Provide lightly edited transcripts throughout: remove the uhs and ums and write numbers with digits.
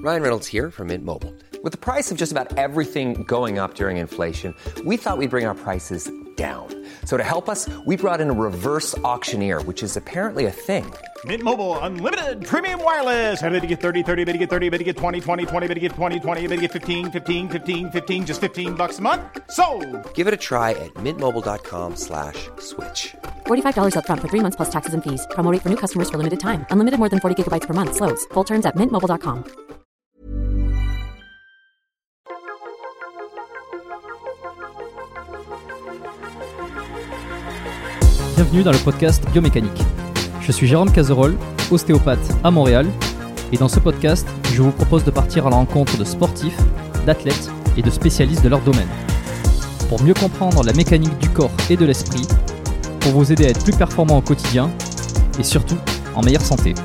Ryan Reynolds here from Mint Mobile. With the price of just about everything going up during inflation, we thought we'd bring our prices down. So to help us, we brought in a reverse auctioneer, which is apparently a thing. Mint Mobile Unlimited Premium Wireless. How to get 30, 30, bit to get 30, bit to get 20, 20, 20, bit to get 20, 20, bit to get 15, 15, 15, 15, just $15 a month? Sold! Give it a try at mintmobile.com/switch. $45 up front for 3 months plus taxes and fees. Promo rate for new customers for limited time. Unlimited more than 40 gigabytes per month. Slows full terms at mintmobile.com. Bienvenue dans le podcast Biomécanique. Je suis Jérôme Cazerolle, ostéopathe à Montréal, et dans ce podcast, je vous propose de partir à la rencontre de sportifs, d'athlètes et de spécialistes de leur domaine. Pour mieux comprendre la mécanique du corps et de l'esprit, pour vous aider à être plus performant au quotidien et surtout en meilleure santé.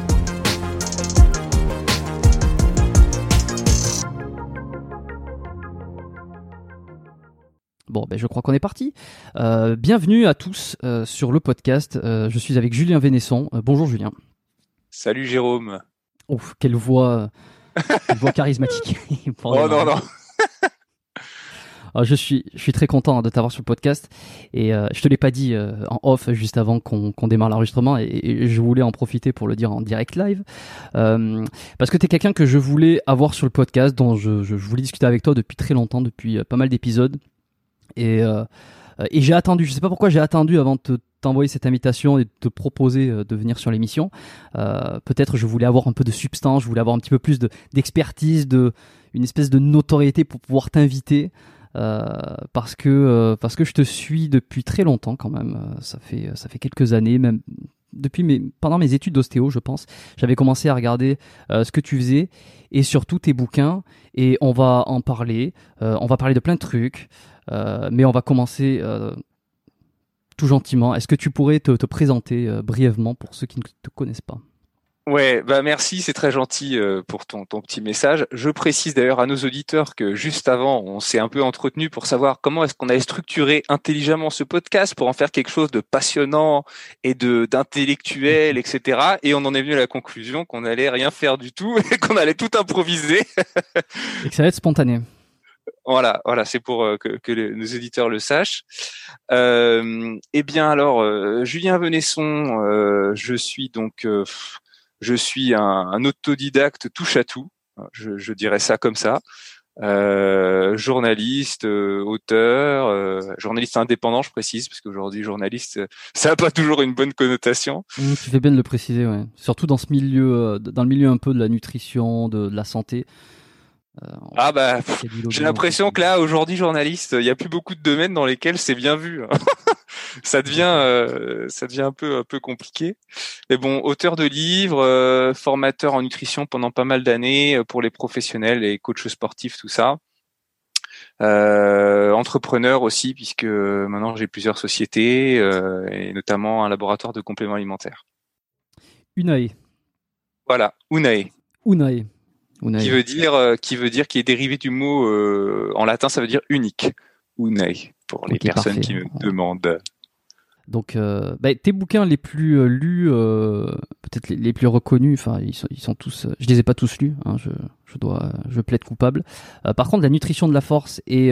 Bon, je crois qu'on est parti. Bienvenue à tous sur le podcast. Je suis avec Julien Vénesson. Bonjour Julien. Salut Jérôme. Ouf, quelle voix charismatique. Oh non. Je suis très content de t'avoir sur le podcast et je te l'ai pas dit en off juste avant qu'on démarre l'enregistrement et je voulais en profiter pour le dire en direct live parce que tu es quelqu'un que je voulais avoir sur le podcast, dont je voulais discuter avec toi depuis très longtemps, depuis pas mal d'épisodes. Et j'ai attendu, je sais pas pourquoi j'ai attendu avant de t'envoyer cette invitation et de te proposer de venir sur l'émission. Peut-être je voulais avoir un peu de substance, je voulais avoir un petit peu plus d'expertise, une espèce de notoriété pour pouvoir t'inviter. Parce que je te suis depuis très longtemps quand même. Ça fait quelques années, même pendant mes études d'ostéo, je pense. J'avais commencé à regarder ce que tu faisais et surtout tes bouquins. Et on va en parler. On va parler de plein de trucs. Mais on va commencer tout gentiment. Est-ce que tu pourrais te présenter brièvement pour ceux qui ne te connaissent pas ? Ouais, merci, c'est très gentil pour ton petit message. Je précise d'ailleurs à nos auditeurs que juste avant, on s'est un peu entretenu pour savoir comment est-ce qu'on allait structurer intelligemment ce podcast pour en faire quelque chose de passionnant et d'intellectuel, etc. Et on en est venu à la conclusion qu'on allait rien faire du tout et qu'on allait tout improviser. Et que ça va être spontané. Voilà, c'est pour que nos éditeurs le sachent. Eh bien alors, Julien Vénesson, je suis un autodidacte touche à tout. Je dirais ça comme ça. Journaliste, auteur, journaliste indépendant, je précise, parce qu'aujourd'hui journaliste, ça n'a pas toujours une bonne connotation. Tu fais bien de le préciser, ouais. Surtout dans ce milieu, dans le milieu un peu de la nutrition, de la santé. J'ai l'impression que là, aujourd'hui, journaliste, il n'y a plus beaucoup de domaines dans lesquels c'est bien vu. Ça devient un peu compliqué. Mais bon, auteur de livres, formateur en nutrition pendant pas mal d'années pour les professionnels, les coachs sportifs, tout ça. Entrepreneur aussi, puisque maintenant j'ai plusieurs sociétés et notamment un laboratoire de compléments alimentaires. Unae. Voilà, Unae. Qui est dérivé du mot en latin, ça veut dire unique. Unae, pour les personnes parfait. qui me demandent. Donc, tes bouquins les plus lus, peut-être les plus reconnus, enfin, ils sont tous. Je les ai pas tous lus. Hein, je plaide coupable. Par contre, la nutrition de la force et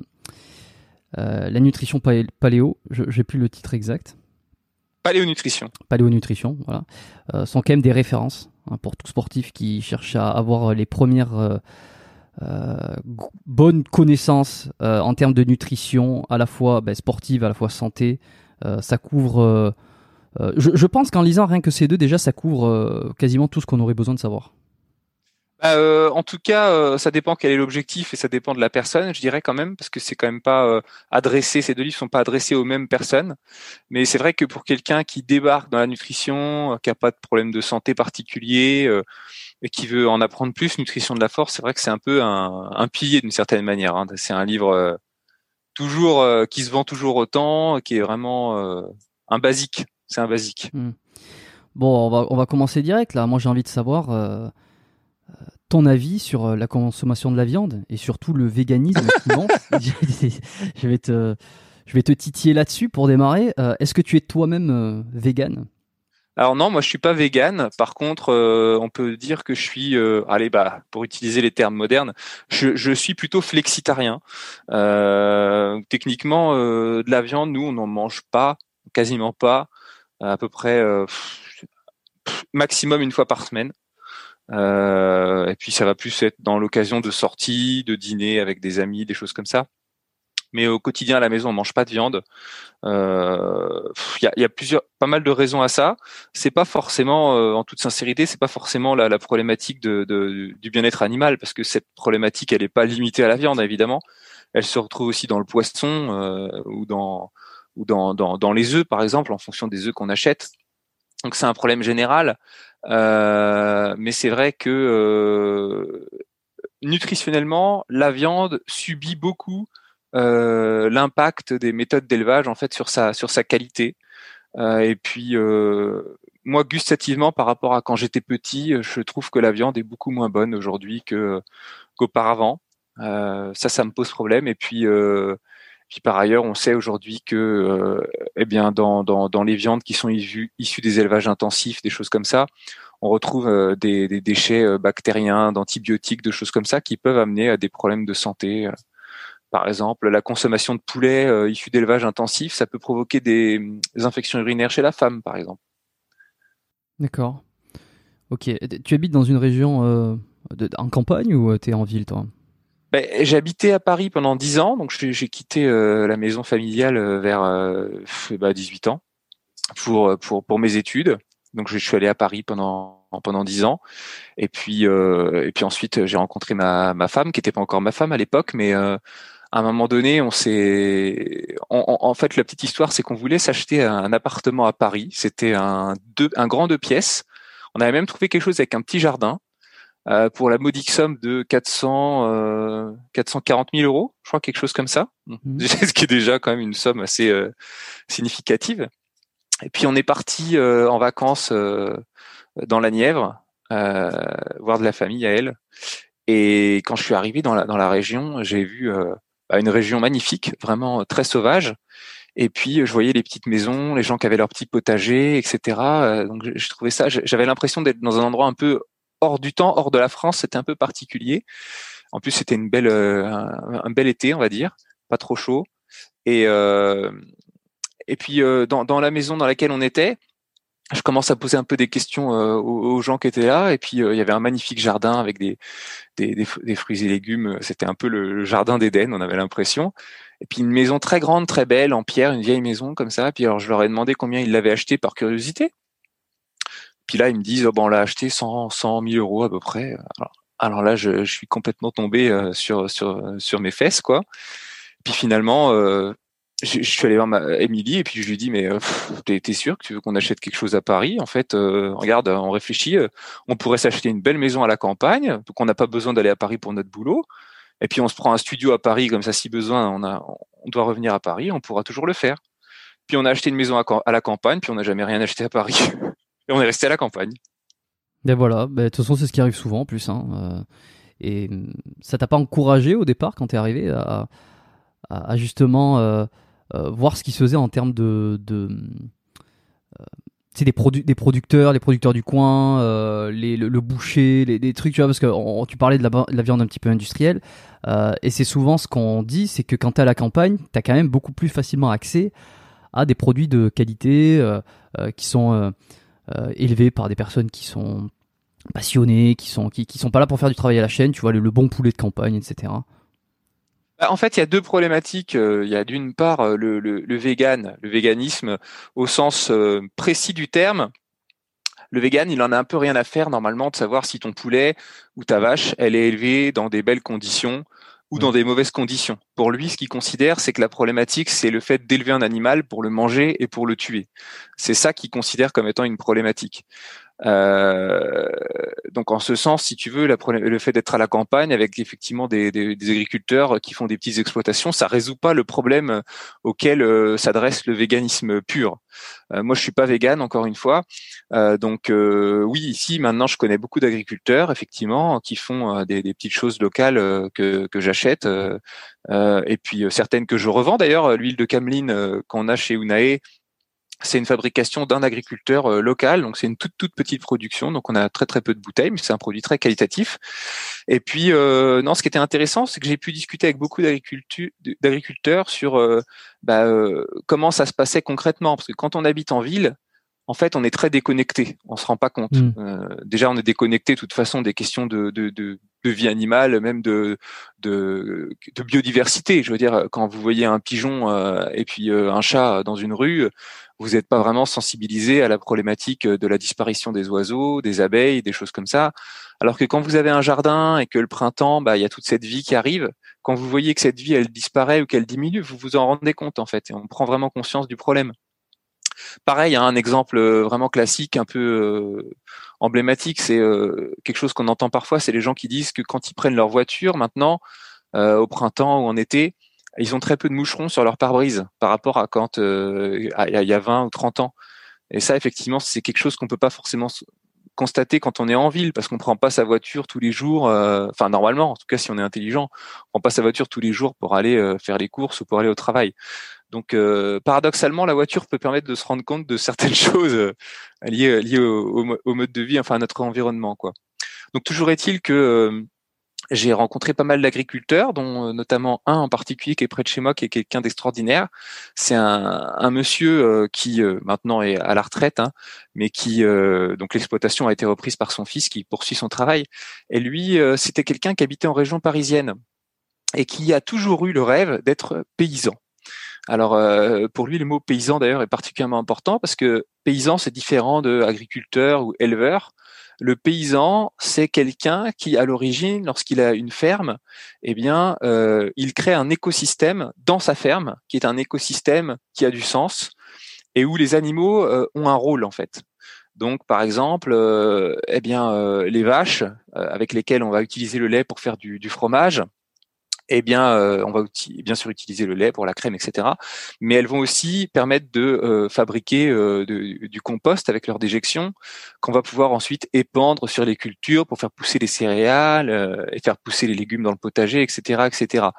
la nutrition paléo, j'ai plus le titre exact. Paléonutrition, voilà, sont quand même des références pour tout sportif qui cherche à avoir les premières bonnes connaissances en termes de nutrition, à la fois sportive, à la fois santé. Ça couvre. Je pense qu'en lisant rien que ces deux, déjà, ça couvre quasiment tout ce qu'on aurait besoin de savoir. En tout cas, ça dépend quel est l'objectif et ça dépend de la personne, je dirais quand même, parce que c'est quand même pas adressé. Ces deux livres sont pas adressés aux mêmes personnes, mais c'est vrai que pour quelqu'un qui débarque dans la nutrition, qui a pas de problème de santé particulier et qui veut en apprendre plus, Nutrition de la force, c'est vrai que c'est un peu un pilier d'une certaine manière. Hein. C'est un livre toujours qui se vend toujours autant, qui est vraiment un basique. C'est un basique. Bon, on va commencer direct là. Moi, j'ai envie de savoir. Ton avis sur la consommation de la viande et surtout le véganisme qui monte. Je vais te titiller là-dessus pour démarrer. Est-ce que tu es toi-même vegan ? Alors non, moi je suis pas vegan. Par contre, on peut dire que je suis, pour utiliser les termes modernes, je suis plutôt flexitarien. Techniquement, de la viande, nous on n'en mange pas, quasiment pas, à peu près maximum une fois par semaine. Et puis ça va plus être dans l'occasion de sorties, de dîner avec des amis, des choses comme ça. Mais au quotidien à la maison, on mange pas de viande. Il y a pas mal de raisons à ça. C'est pas forcément, en toute sincérité, c'est pas forcément la problématique du bien-être animal, parce que cette problématique, elle est pas limitée à la viande, évidemment. Elle se retrouve aussi dans le poisson ou dans les œufs, par exemple, en fonction des œufs qu'on achète. Donc c'est un problème général. Mais c'est vrai que nutritionnellement, la viande subit beaucoup l'impact des méthodes d'élevage en fait sur sa qualité. Et puis moi gustativement par rapport à quand j'étais petit, je trouve que la viande est beaucoup moins bonne aujourd'hui qu'auparavant. Ça me pose problème. Et puis par ailleurs, on sait aujourd'hui que dans les viandes qui sont issues des élevages intensifs, des choses comme ça, on retrouve des déchets bactériens, d'antibiotiques, de choses comme ça qui peuvent amener à des problèmes de santé. Par exemple, la consommation de poulet issu d'élevage intensif, ça peut provoquer des infections urinaires chez la femme, par exemple. D'accord. Ok. Tu habites dans une région en campagne ou tu es en ville, toi? J'ai habité à Paris pendant 10 ans, donc j'ai quitté la maison familiale vers 18 ans pour mes études. Donc je suis allé à Paris pendant 10 ans. Et puis ensuite j'ai rencontré ma femme, qui n'était pas encore ma femme à l'époque, mais à un moment donné, en fait, la petite histoire, c'est qu'on voulait s'acheter un appartement à Paris. C'était un grand 2 pièces. On avait même trouvé quelque chose avec un petit jardin pour la modique somme de 440 000 euros, je crois, quelque chose comme ça. Ce qui est déjà quand même une somme assez significative. Et puis on est parti en vacances dans la Nièvre, voir de la famille à elle. Et quand je suis arrivé dans la région, j'ai vu une région magnifique, vraiment très sauvage. Et puis je voyais les petites maisons, les gens qui avaient leur petit potager, etc. Donc je trouvais ça, j'avais l'impression d'être dans un endroit un peu hors du temps, hors de la France. C'était un peu particulier. En plus, c'était un bel été, on va dire, pas trop chaud. Et puis dans la maison dans laquelle on était, je commence à poser un peu des questions aux gens qui étaient là. Et puis il y avait un magnifique jardin avec des fruits et légumes. C'était un peu le jardin d'Éden, on avait l'impression. Et puis une maison très grande, très belle, en pierre, une vieille maison comme ça. Puis alors je leur ai demandé combien ils l'avaient acheté par curiosité. Puis là ils me disent on l'a acheté 100 000 euros à peu près. Alors là je suis complètement tombé sur mes fesses, quoi. Puis finalement je suis allé voir Émilie et puis je lui dis mais t'es sûr que tu veux qu'on achète quelque chose à Paris? En fait, regarde, on réfléchit, on pourrait s'acheter une belle maison à la campagne, donc on n'a pas besoin d'aller à Paris pour notre boulot. Et puis on se prend un studio à Paris, comme ça si besoin on doit revenir à Paris, on pourra toujours le faire. Puis on a acheté une maison à la campagne, puis on n'a jamais rien acheté à Paris. Et on est resté à la campagne. Ben voilà, de toute façon c'est ce qui arrive souvent en plus. Et ça t'a pas encouragé au départ quand t'es arrivé à justement voir ce qui se faisait en termes de des producteurs, les producteurs du coin, le boucher, des trucs, tu vois, parce que tu parlais de la viande un petit peu industrielle, et c'est souvent ce qu'on dit, c'est que quand t'es à la campagne, t'as quand même beaucoup plus facilement accès à des produits de qualité qui sont élevés par des personnes qui sont passionnées, qui sont pas là pour faire du travail à la chaîne, tu vois, le bon poulet de campagne, etc. En fait, il y a deux problématiques. Il y a d'une part le véganisme au sens précis du terme. Le vegan, il en a un peu rien à faire normalement de savoir si ton poulet ou ta vache, elle est élevée dans des belles conditions ou dans des mauvaises conditions. Pour lui, ce qu'il considère, c'est que la problématique, c'est le fait d'élever un animal pour le manger et pour le tuer. C'est ça qu'il considère comme étant une problématique. Donc en ce sens, si tu veux, le fait d'être à la campagne avec effectivement des agriculteurs qui font des petites exploitations, ça résout pas le problème auquel s'adresse le véganisme pur. Moi, je suis pas végane, encore une fois. Donc oui, ici maintenant, je connais beaucoup d'agriculteurs effectivement qui font des petites choses locales que j'achète et puis certaines que je revends. D'ailleurs, l'huile de cameline qu'on a chez Unae, c'est une fabrication d'un agriculteur local, donc c'est une toute petite production, donc on a très très peu de bouteilles, mais c'est un produit très qualitatif. Et puis non, ce qui était intéressant, c'est que j'ai pu discuter avec beaucoup d'agriculteurs sur comment ça se passait concrètement, parce que quand on habite en ville, en fait, on est très déconnecté, on se rend pas compte. Déjà, on est déconnecté de toute façon des questions de vie animale, même de biodiversité. Je veux dire, quand vous voyez un pigeon et puis un chat dans une rue, vous n'êtes pas vraiment sensibilisé à la problématique de la disparition des oiseaux, des abeilles, des choses comme ça. Alors que quand vous avez un jardin et que le printemps, il y a toute cette vie qui arrive, quand vous voyez que cette vie, elle disparaît ou qu'elle diminue, vous vous en rendez compte, en fait, et on prend vraiment conscience du problème. Pareil, un exemple vraiment classique, un peu emblématique, c'est quelque chose qu'on entend parfois, c'est les gens qui disent que quand ils prennent leur voiture maintenant, au printemps ou en été, ils ont très peu de moucherons sur leur pare-brise par rapport à quand il y a 20 ou 30 ans. Et ça, effectivement, c'est quelque chose qu'on peut pas forcément constater quand on est en ville, parce qu'on prend pas sa voiture tous les jours, enfin normalement, en tout cas si on est intelligent, on prend pas sa voiture tous les jours pour aller faire les courses ou pour aller au travail. Donc paradoxalement, la voiture peut permettre de se rendre compte de certaines choses liées au mode de vie, enfin à notre environnement, quoi. Donc toujours est-il que j'ai rencontré pas mal d'agriculteurs, dont notamment un en particulier qui est près de chez moi, qui est quelqu'un d'extraordinaire. C'est un monsieur qui maintenant est à la retraite, hein, mais qui donc l'exploitation a été reprise par son fils, qui poursuit son travail. Et lui, c'était quelqu'un qui habitait en région parisienne et qui a toujours eu le rêve d'être paysan. Alors pour lui, le mot paysan d'ailleurs est particulièrement important parce que paysan, c'est différent de agriculteur ou éleveur. Le paysan, c'est quelqu'un qui, à l'origine, lorsqu'il a une ferme, il crée un écosystème dans sa ferme, qui est un écosystème qui a du sens et où les animaux ont un rôle en fait. Donc, par exemple, les vaches avec lesquelles on va utiliser le lait pour faire du fromage. On va bien sûr utiliser le lait pour la crème, etc. Mais elles vont aussi permettre de fabriquer du compost avec leur déjection, qu'on va pouvoir ensuite épandre sur les cultures pour faire pousser les céréales et faire pousser les légumes dans le potager, etc., etc.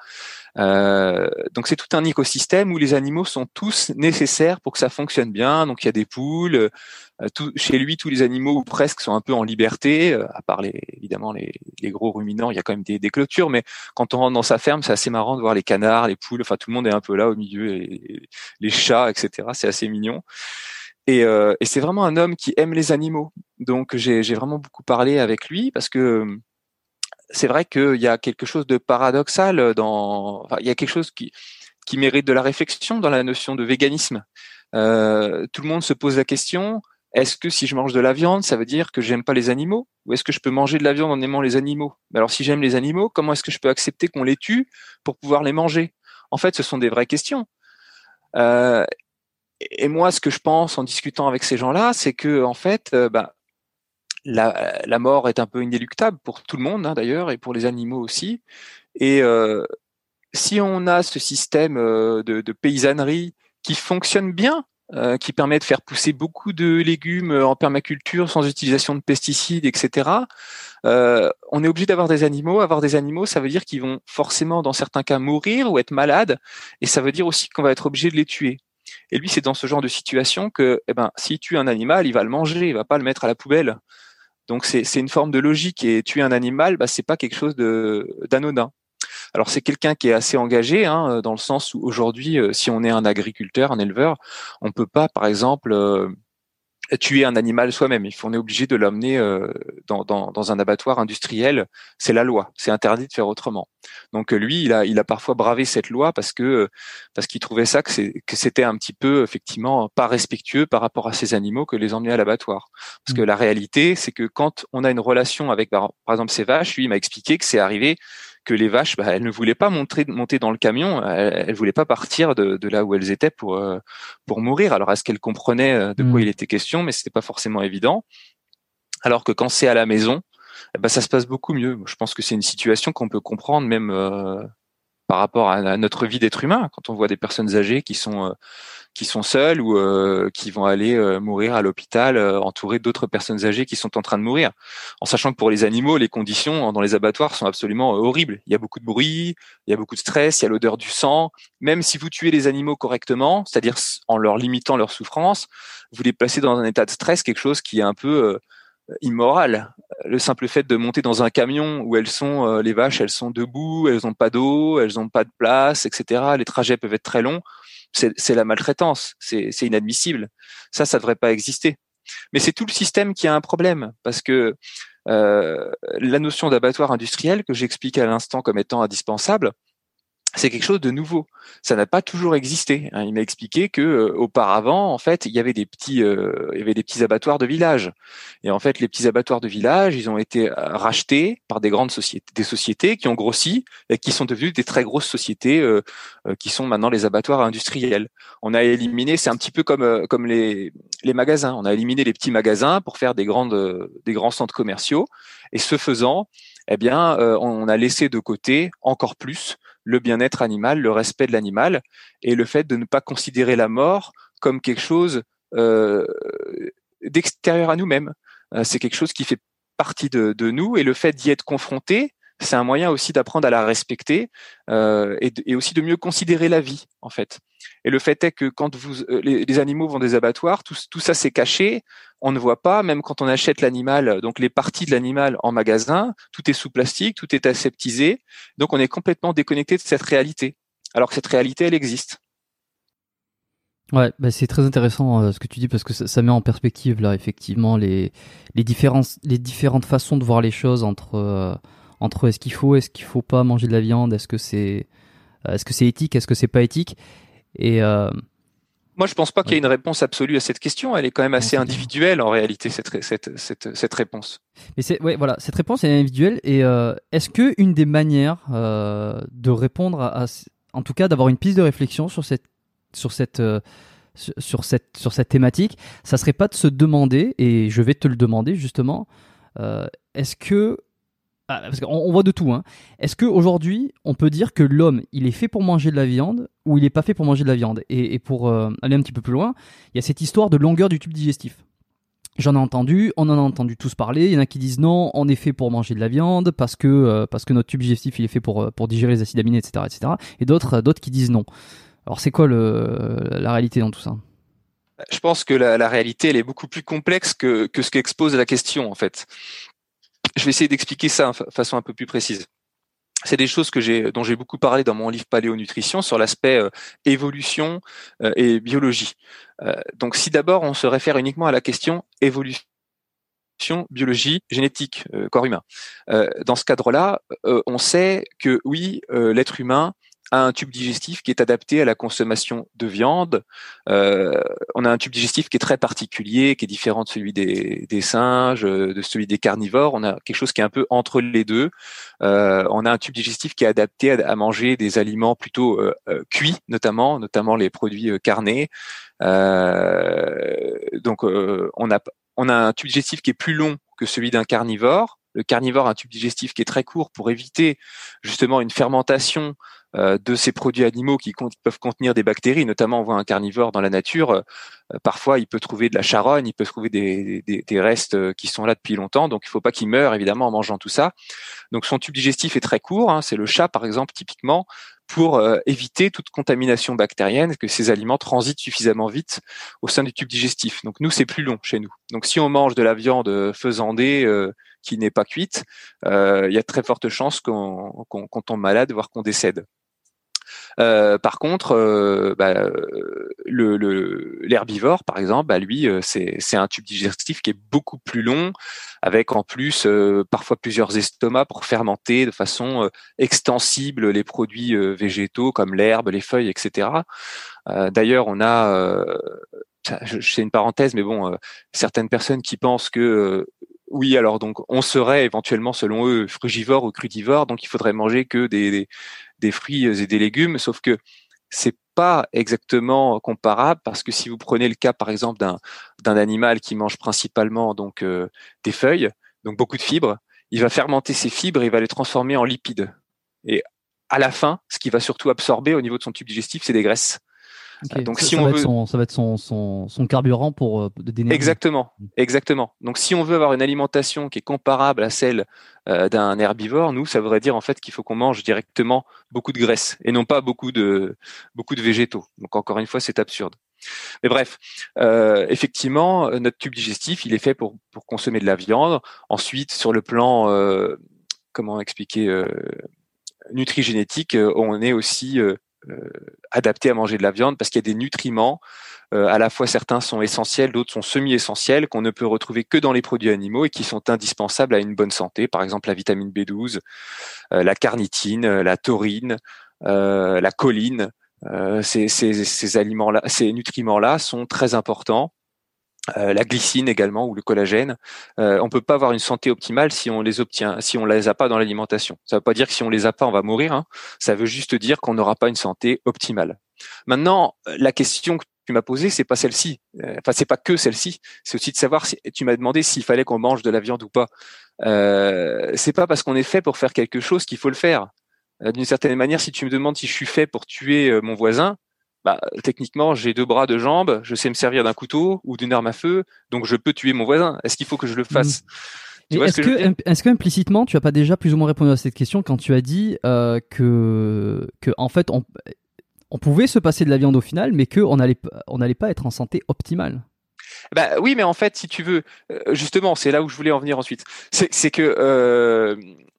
Donc c'est tout un écosystème où les animaux sont tous nécessaires pour que ça fonctionne bien. Donc il y a des poules. Chez lui, tous les animaux ou presque sont un peu en liberté, à part évidemment les gros ruminants. Il y a quand même des clôtures, mais quand on rentre dans sa ferme, c'est assez marrant de voir les canards, les poules. Enfin, tout le monde est un peu là au milieu, et les chats, etc. C'est assez mignon. Et c'est vraiment un homme qui aime les animaux. Donc j'ai vraiment beaucoup parlé avec lui parce que c'est vrai qu'il y a quelque chose de paradoxal il y a quelque chose qui mérite de la réflexion dans la notion de véganisme. Tout le monde se pose la question, est-ce que si je mange de la viande, ça veut dire que j'aime pas les animaux? Ou est-ce que je peux manger de la viande en aimant les animaux? Alors si j'aime les animaux, comment est-ce que je peux accepter qu'on les tue pour pouvoir les manger? En fait, ce sont des vraies questions. Et moi, ce que je pense en discutant avec ces gens-là, c'est que en fait, la mort est un peu inéluctable pour tout le monde, hein, d'ailleurs, et pour les animaux aussi. Et si on a ce système de paysannerie qui fonctionne bien, qui permet de faire pousser beaucoup de légumes en permaculture sans utilisation de pesticides, etc., on est obligé d'avoir des animaux. Avoir des animaux, ça veut dire qu'ils vont forcément, dans certains cas, mourir ou être malades, et ça veut dire aussi qu'on va être obligé de les tuer. Et lui, c'est dans ce genre de situation que, s'il tue un animal, il va le manger, il va pas le mettre à la poubelle. Donc c'est une forme de logique, et tuer un animal, c'est pas quelque chose d'anodin. Alors c'est quelqu'un qui est assez engagé, hein, dans le sens où aujourd'hui, si on est un agriculteur, un éleveur, on peut pas, par exemple, tuer un animal soi-même. On est obligé de l'emmener dans un abattoir industriel. C'est la loi. C'est interdit de faire autrement. Donc lui, il a parfois bravé cette loi parce qu'il trouvait ça que c'était un petit peu effectivement pas respectueux par rapport à ces animaux que les emmener à l'abattoir. Parce que la réalité, c'est que quand on a une relation avec, par exemple, ces vaches, lui, il m'a expliqué que c'est arrivé que les vaches, elles ne voulaient pas monter dans le camion, elles voulaient pas partir de là où elles étaient pour mourir. Alors est-ce qu'elles comprenaient de quoi il était question, mais c'était pas forcément évident. Alors que quand c'est à la maison, ça se passe beaucoup mieux. Je pense que c'est une situation qu'on peut comprendre même par rapport à notre vie d'être humain. Quand on voit des personnes âgées qui sont seules ou qui vont aller mourir à l'hôpital entourées d'autres personnes âgées qui sont en train de mourir, en sachant que pour les animaux, les conditions dans les abattoirs sont absolument horribles. Il y a beaucoup de bruit, il y a beaucoup de stress, il y a l'odeur du sang. Même si vous tuez les animaux correctement, c'est-à-dire en leur limitant leur souffrance, vous les placez dans un état de stress, quelque chose qui est un peu immoral. Le simple fait de monter dans un camion où les vaches, elles sont debout, elles n'ont pas d'eau, elles n'ont pas de place, etc. Les trajets peuvent être très longs. C'est la maltraitance. C'est inadmissible. Ça devrait pas exister. Mais c'est tout le système qui a un problème, parce que la notion d'abattoir industriel que j'expliquais à l'instant comme étant indispensable, c'est quelque chose de nouveau. Ça n'a pas toujours existé. Il m'a expliqué que auparavant, en fait, il y avait des petits abattoirs de village. Et en fait, les petits abattoirs de village, ils ont été rachetés par des grandes sociétés, des sociétés qui ont grossi et qui sont devenues des très grosses sociétés qui sont maintenant les abattoirs industriels. On a éliminé, c'est un petit peu comme les magasins. On a éliminé les petits magasins pour faire des grands centres commerciaux. Et ce faisant, eh bien, on a laissé de côté encore plus le bien-être animal, le respect de l'animal et le fait de ne pas considérer la mort comme quelque chose d'extérieur à nous-mêmes. C'est quelque chose qui fait partie de nous et le fait d'y être confronté, c'est un moyen aussi d'apprendre à la respecter et aussi de mieux considérer la vie, en fait. Et le fait est que quand les animaux vont des abattoirs, tout ça c'est caché, on ne voit pas, même quand on achète l'animal, donc les parties de l'animal en magasin, tout est sous plastique, tout est aseptisé, donc on est complètement déconnecté de cette réalité, alors que cette réalité, elle existe. Ouais, c'est très intéressant ce que tu dis, parce que ça met en perspective là effectivement les différentes façons de voir les choses entre est-ce qu'il faut pas manger de la viande, est-ce que c'est éthique, est-ce que c'est pas éthique. Et moi, je pense pas qu'il y ait une réponse absolue à cette question. Elle est quand même assez individuelle en réalité, cette réponse. Mais cette réponse est individuelle. Et est-ce que une des manières de répondre en tout cas d'avoir une piste de réflexion sur cette thématique, ça serait pas de se demander, et je vais te le demander justement, est-ce que parce qu'on voit de tout, hein. Est-ce qu'aujourd'hui, on peut dire que l'homme, il est fait pour manger de la viande ou il n'est pas fait pour manger de la viande? Et pour aller un petit peu plus loin, il y a cette histoire de longueur du tube digestif. On en a entendu tous parler. Il y en a qui disent non, on est fait pour manger de la viande parce que notre tube digestif, il est fait pour digérer les acides aminés, etc., etc. Et d'autres qui disent non. Alors, c'est quoi la réalité dans tout ça? Je pense que la réalité, elle est beaucoup plus complexe que ce qu'expose la question, en fait. Je vais essayer d'expliquer ça de façon un peu plus précise. C'est des choses dont j'ai beaucoup parlé dans mon livre Paléonutrition sur l'aspect évolution et biologie. Donc, si d'abord on se réfère uniquement à la question évolution, biologie, génétique, corps humain. Dans ce cadre-là, on sait que oui, l'être humain a un tube digestif qui est adapté à la consommation de viande. On a un tube digestif qui est très particulier, qui est différent de celui des singes, de celui des carnivores. On a quelque chose qui est un peu entre les deux. On a un tube digestif qui est adapté à manger des aliments plutôt cuits, notamment les produits carnés. Donc, on a un tube digestif qui est plus long que celui d'un carnivore. Le carnivore a un tube digestif qui est très court pour éviter justement une fermentation de ces produits animaux qui peuvent contenir des bactéries. Notamment, on voit un carnivore dans la nature, parfois il peut trouver de la charogne, il peut trouver des restes qui sont là depuis longtemps, donc il ne faut pas qu'il meure évidemment en mangeant tout ça. Donc son tube digestif est très court, hein, c'est le chat par exemple typiquement, pour éviter toute contamination bactérienne, que ces aliments transitent suffisamment vite au sein du tube digestif. Donc nous, c'est plus long chez nous. Donc si on mange de la viande faisandée qui n'est pas cuite, il y a de très fortes chances qu'on tombe malade, voire qu'on décède. Par contre, l'herbivore, par exemple, lui, c'est un tube digestif qui est beaucoup plus long, avec en plus parfois plusieurs estomacs pour fermenter de façon extensible les produits végétaux comme l'herbe, les feuilles, etc. D'ailleurs, on a, c'est une parenthèse, mais bon, certaines personnes qui pensent que oui, alors donc on serait éventuellement, selon eux, frugivore ou crudivore, donc il faudrait manger que des fruits et des légumes, sauf que c'est pas exactement comparable, parce que si vous prenez le cas par exemple d'un animal qui mange principalement donc des feuilles, donc beaucoup de fibres, il va fermenter ces fibres et il va les transformer en lipides. Et à la fin, ce qui va surtout absorber au niveau de son tube digestif, c'est des graisses. Okay. Donc, ça va être son carburant pour d'énergie. Exactement. Donc, si on veut avoir une alimentation qui est comparable à celle d'un herbivore, nous, ça voudrait dire en fait qu'il faut qu'on mange directement beaucoup de graisse et non pas beaucoup de végétaux. Donc, encore une fois, c'est absurde. Mais bref, effectivement, notre tube digestif, il est fait pour consommer de la viande. Ensuite, sur le plan, comment expliquer, nutrigénétique, on est aussi adapté à manger de la viande parce qu'il y a des nutriments, à la fois certains sont essentiels, d'autres sont semi-essentiels, qu'on ne peut retrouver que dans les produits animaux et qui sont indispensables à une bonne santé. Par exemple, la vitamine B12, la carnitine, la taurine, la choline. Ces aliments-là, ces nutriments-là sont très importants. La glycine également ou le collagène. On peut pas avoir une santé optimale si on les a pas dans l'alimentation. Ça veut pas dire que si on les a pas, on va mourir. Hein. Ça veut juste dire qu'on n'aura pas une santé optimale. Maintenant, la question que tu m'as posée, c'est pas celle-ci. Enfin, c'est pas que celle-ci. C'est aussi de savoir si tu m'as demandé s'il fallait qu'on mange de la viande ou pas. C'est pas parce qu'on est fait pour faire quelque chose qu'il faut le faire. D'une certaine manière, si tu me demandes si je suis fait pour tuer mon voisin, techniquement, j'ai 2 bras, 2 jambes, je sais me servir d'un couteau ou d'une arme à feu, donc je peux tuer mon voisin. Est-ce qu'il faut que je le fasse? Est-ce que implicitement, tu as pas déjà plus ou moins répondu à cette question quand tu as dit que en fait on pouvait se passer de la viande au final, mais que on n'allait pas être en santé optimale? Oui, mais en fait, si tu veux, justement, c'est là où je voulais en venir ensuite. C'est que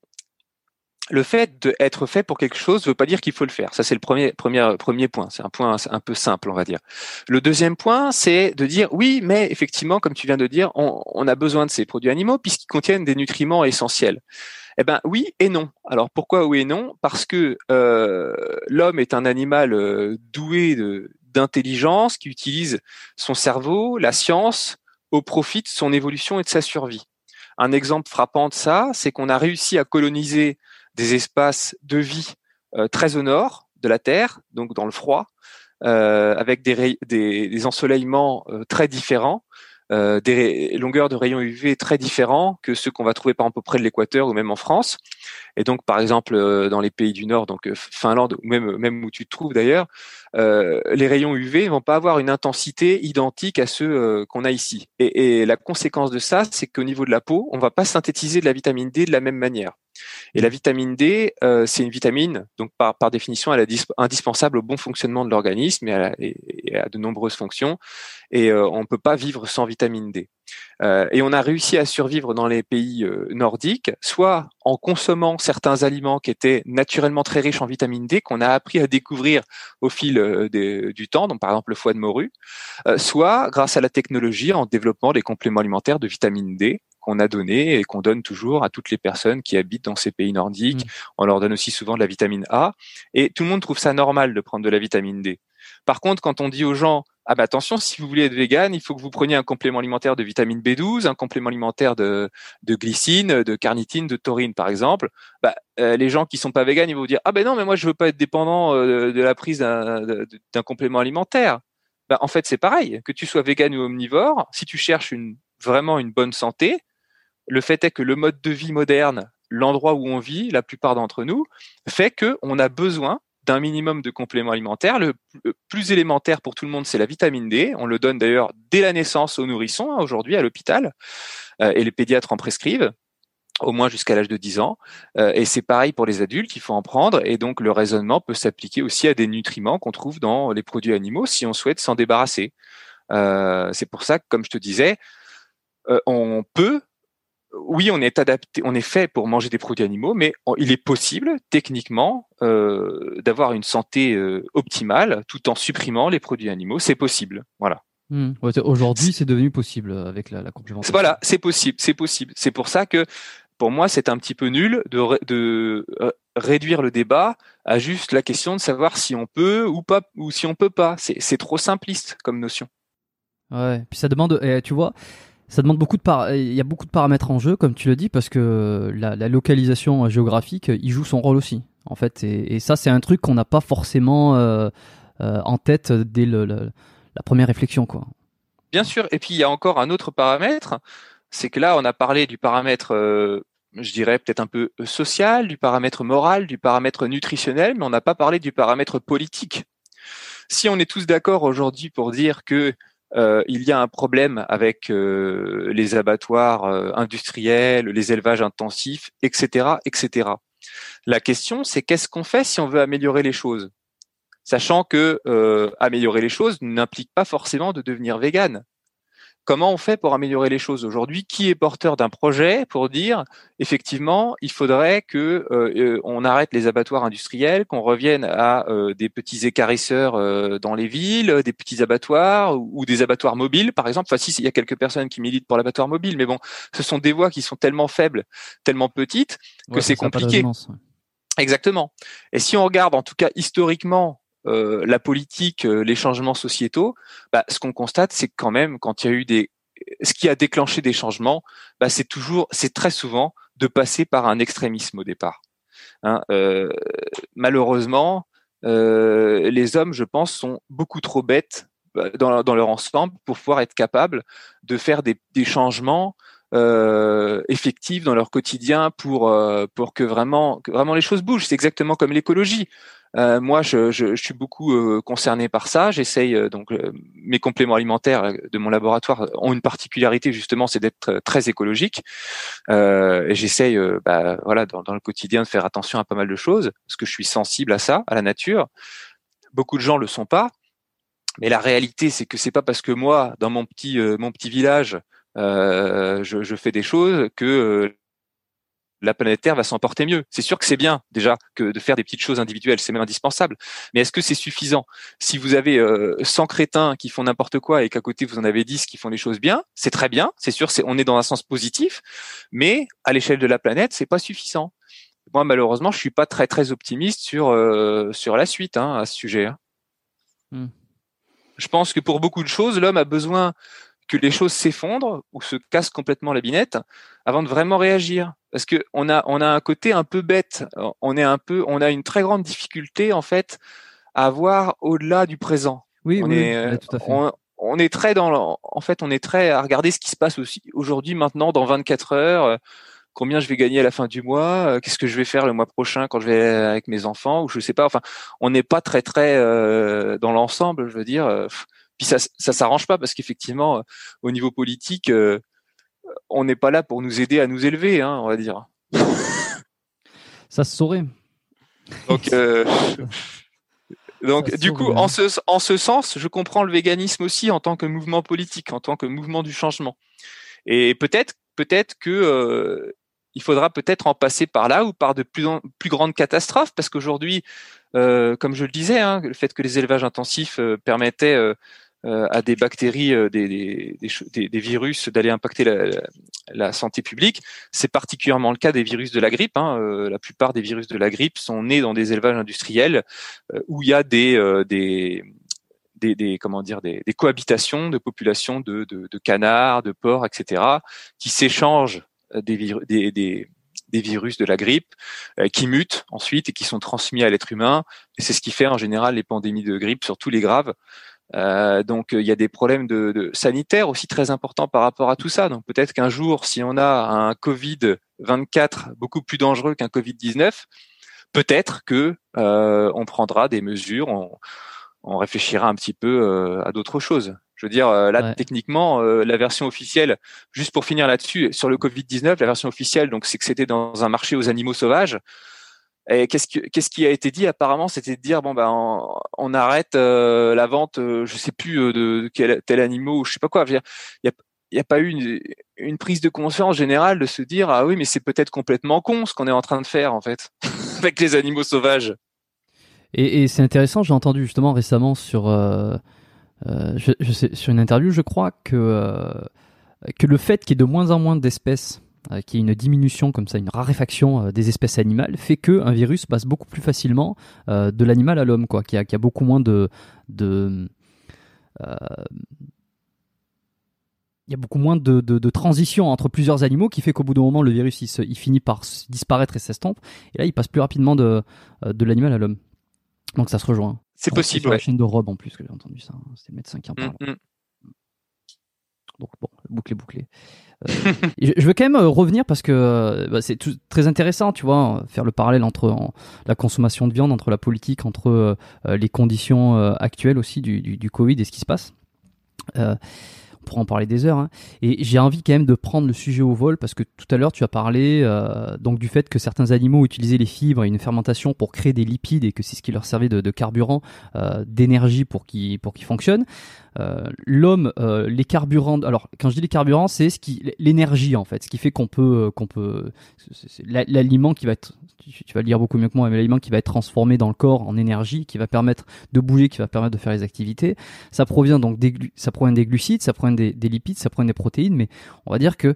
le fait d'être fait pour quelque chose ne veut pas dire qu'il faut le faire. Ça, c'est le premier point. C'est un point un peu simple, on va dire. Le deuxième point, c'est de dire oui, mais effectivement, comme tu viens de dire, on a besoin de ces produits animaux puisqu'ils contiennent des nutriments essentiels. Eh ben oui et non. Alors pourquoi oui et non? Parce que l'homme est un animal doué d'intelligence qui utilise son cerveau, la science, au profit de son évolution et de sa survie. Un exemple frappant de ça, c'est qu'on a réussi à coloniser des espaces de vie très au nord de la Terre, donc dans le froid, avec des ensoleillements très différents, des longueurs de rayons UV très différents que ceux qu'on va trouver par exemple auprès de l'équateur ou même en France. Et donc, par exemple, dans les pays du Nord, donc Finlande ou même où tu te trouves d'ailleurs, les rayons UV ne vont pas avoir une intensité identique à ceux qu'on a ici. Et la conséquence de ça, c'est qu'au niveau de la peau, on ne va pas synthétiser de la vitamine D de la même manière. Et la vitamine D, c'est une vitamine, donc par définition, elle est indispensable au bon fonctionnement de l'organisme et à de nombreuses fonctions. Et on ne peut pas vivre sans vitamine D. Et on a réussi à survivre dans les pays nordiques, soit en consommant certains aliments qui étaient naturellement très riches en vitamine D, qu'on a appris à découvrir au fil du temps, donc par exemple le foie de morue, soit grâce à la technologie en développant des compléments alimentaires de vitamine D qu'on a donné et qu'on donne toujours à toutes les personnes qui habitent dans ces pays nordiques. On leur donne aussi souvent de la vitamine A et tout le monde trouve ça normal de prendre de la vitamine D. Par contre, quand on dit aux gens attention, si vous voulez être vegan, il faut que vous preniez un complément alimentaire de vitamine B12, un complément alimentaire de glycine, de carnitine, de taurine par exemple, les gens qui sont pas véganes, ils vont vous dire non, mais moi je veux pas être dépendant de la prise d'un complément alimentaire. En fait, c'est pareil, que tu sois vegan ou omnivore, si tu cherches vraiment une bonne santé, le fait est que le mode de vie moderne, l'endroit où on vit, la plupart d'entre nous, fait que on a besoin d'un minimum de compléments alimentaires. Le plus élémentaire pour tout le monde, c'est la vitamine D. On le donne d'ailleurs dès la naissance aux nourrissons, aujourd'hui à l'hôpital, et les pédiatres en prescrivent, au moins jusqu'à l'âge de 10 ans. Et c'est pareil pour les adultes, il faut en prendre. Et donc le raisonnement peut s'appliquer aussi à des nutriments qu'on trouve dans les produits animaux si on souhaite s'en débarrasser. C'est pour ça que, comme je te disais, on peut... Oui, on est adapté, on est fait pour manger des produits animaux, mais il est possible, techniquement, d'avoir une santé optimale tout en supprimant les produits animaux. C'est possible, voilà. Aujourd'hui, c'est devenu possible avec la complémentation. Voilà, c'est possible. C'est pour ça que, pour moi, c'est un petit peu nul de réduire le débat à juste la question de savoir si on peut ou pas, ou si on peut pas. C'est trop simpliste comme notion. Ouais, puis ça demande, tu vois. Ça demande il y a beaucoup de paramètres en jeu, comme tu le dis, parce que la localisation géographique, il joue son rôle aussi, en fait. Et ça, c'est un truc qu'on n'a pas forcément en tête dès la première réflexion, quoi. Bien sûr. Et puis, il y a encore un autre paramètre. C'est que là, on a parlé du paramètre je dirais peut-être un peu social, du paramètre moral, du paramètre nutritionnel, mais on n'a pas parlé du paramètre politique. Si on est tous d'accord aujourd'hui pour dire que il y a un problème avec les abattoirs industriels, les élevages intensifs, etc., etc. La question, c'est qu'est-ce qu'on fait si on veut améliorer les choses, sachant que améliorer les choses n'implique pas forcément de devenir végane. Comment on fait pour améliorer les choses aujourd'hui? Qui est porteur d'un projet pour dire effectivement il faudrait que on arrête les abattoirs industriels, qu'on revienne à des petits équarrisseurs dans les villes, des petits abattoirs ou des abattoirs mobiles par exemple. Enfin si, il y a quelques personnes qui militent pour l'abattoir mobile, mais bon, ce sont des voix qui sont tellement faibles, tellement petites que c'est compliqué. Exactement. Et si on regarde en tout cas historiquement la politique, les changements sociétaux, ce qu'on constate, c'est que quand même, quand il y a eu ce qui a déclenché des changements, c'est très souvent de passer par un extrémisme au départ. Malheureusement, les hommes, je pense, sont beaucoup trop bêtes dans leur ensemble pour pouvoir être capables de faire des changements effectifs dans leur quotidien pour que vraiment les choses bougent. C'est exactement comme l'écologie. Moi, je suis beaucoup concerné par ça. J'essaye mes compléments alimentaires de mon laboratoire ont une particularité justement, c'est d'être très écologique. Et j'essaye, dans le quotidien, de faire attention à pas mal de choses parce que je suis sensible à ça, à la nature. Beaucoup de gens le sont pas, mais la réalité, c'est que c'est pas parce que moi, dans mon petit village, je fais des choses que la planète Terre va s'en porter mieux. C'est sûr que c'est bien déjà que de faire des petites choses individuelles, c'est même indispensable. Mais est-ce que c'est suffisant? Si vous avez 100 crétins qui font n'importe quoi et qu'à côté vous en avez 10 qui font les choses bien, c'est très bien, c'est sûr, on est dans un sens positif, mais à l'échelle de la planète, c'est pas suffisant. Moi, malheureusement, je suis pas très très optimiste sur la suite à ce sujet. Je pense que pour beaucoup de choses, l'homme a besoin que les choses s'effondrent ou se cassent complètement la binette avant de vraiment réagir. Parce que on a un côté un peu bête. On a une très grande difficulté en fait à voir au-delà du présent. Oui, tout à fait. On est très on est très à regarder ce qui se passe aussi aujourd'hui, maintenant, dans 24 heures. Combien je vais gagner à la fin du mois? Qu'est-ce que je vais faire le mois prochain quand je vais avec mes enfants? Ou je sais pas. Enfin, on n'est pas très très dans l'ensemble. Je veux dire. Puis ça s'arrange pas parce qu'effectivement, au niveau politique, on n'est pas là pour nous aider à nous élever, on va dire. Ça se saurait. Donc, du coup, en ce sens, je comprends le véganisme aussi en tant que mouvement politique, en tant que mouvement du changement. Et peut-être que il faudra peut-être en passer par là ou par de plus grandes catastrophes, parce qu'aujourd'hui, comme je le disais, le fait que les élevages intensifs permettaient à des bactéries, des virus d'aller impacter la santé publique. C'est particulièrement le cas des virus de la grippe. La plupart des virus de la grippe sont nés dans des élevages industriels où il y a des cohabitations de populations de canards, de porcs, etc., qui s'échangent des virus de la grippe qui mutent ensuite et qui sont transmis à l'être humain. Et c'est ce qui fait en général les pandémies de grippe, surtout les graves. Donc il y a des problèmes de sanitaires aussi très importants par rapport à tout ça. Donc peut-être qu'un jour, si on a un Covid-24 beaucoup plus dangereux qu'un Covid-19, peut-être que on prendra des mesures, on réfléchira un petit peu à d'autres choses. Je veux dire, techniquement, la version officielle, juste pour finir là-dessus, sur le Covid-19, la version officielle, donc c'est que c'était dans un marché aux animaux sauvages. Et qu'est-ce qui a été dit apparemment, c'était de dire on arrête la vente, je sais plus de tel animal ou je sais pas quoi. Je veux dire, il y a pas eu une prise de conscience générale de se dire ah oui mais c'est peut-être complètement con ce qu'on est en train de faire en fait avec les animaux sauvages. Et c'est intéressant, j'ai entendu justement récemment sur je sais, sur une interview, je crois que le fait qu'il y ait de moins en moins d'espèces, qu'il y ait une diminution comme ça, une raréfaction des espèces animales, fait que un virus passe beaucoup plus facilement de l'animal à l'homme, quoi. Qu'il y a beaucoup moins il y a beaucoup moins de transition entre plusieurs animaux qui fait qu'au bout d'un moment le virus il finit par disparaître et s'estompe, et là il passe plus rapidement de l'animal à l'homme. Donc ça se rejoint. C'est possible. Sur la chaîne de Rob en plus que j'ai entendu ça. C'était le médecin qui en parle. Donc bon, bouclé. Je veux quand même revenir parce que c'est très intéressant, tu vois, faire le parallèle entre la consommation de viande, entre la politique, entre les conditions actuelles aussi du Covid et ce qui se passe. On pourra en parler des heures, hein. Et j'ai envie quand même de prendre le sujet au vol parce que tout à l'heure tu as parlé donc du fait que certains animaux utilisaient les fibres et une fermentation pour créer des lipides et que c'est ce qui leur servait de carburant, d'énergie pour qu'ils fonctionnent. L'homme, les carburants. Alors, quand je dis les carburants, c'est l'énergie en fait, ce qui fait qu'on peut, c'est l'aliment qui va être. Tu vas le dire beaucoup mieux que moi, mais l'aliment qui va être transformé dans le corps en énergie, qui va permettre de bouger, qui va permettre de faire les activités. Ça provient donc des glucides, ça provient des lipides, ça provient des protéines, mais on va dire que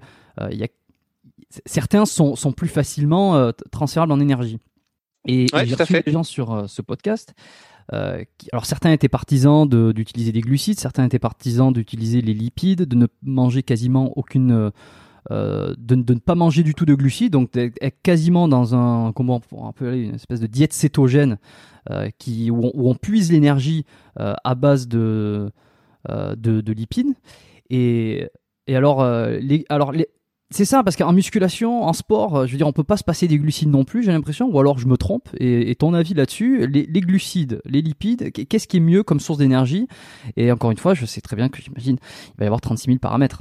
certains sont plus facilement transférables en énergie. Et j'ai reçu des gens sur ce podcast. Alors certains étaient partisans d'utiliser des glucides, certains étaient partisans d'utiliser les lipides, de ne manger quasiment aucune, de ne pas manger du tout de glucides, donc d'être quasiment dans comment on peut aller, une espèce de diète cétogène où on puise l'énergie à base de lipides. Et alors c'est ça, parce qu'en musculation, en sport, je veux dire, on peut pas se passer des glucides non plus, j'ai l'impression, ou alors je me trompe. Et ton avis là-dessus, les glucides, les lipides, qu'est-ce qui est mieux comme source d'énergie? Et encore une fois, je sais très bien que j'imagine, il va y avoir 36 000 paramètres.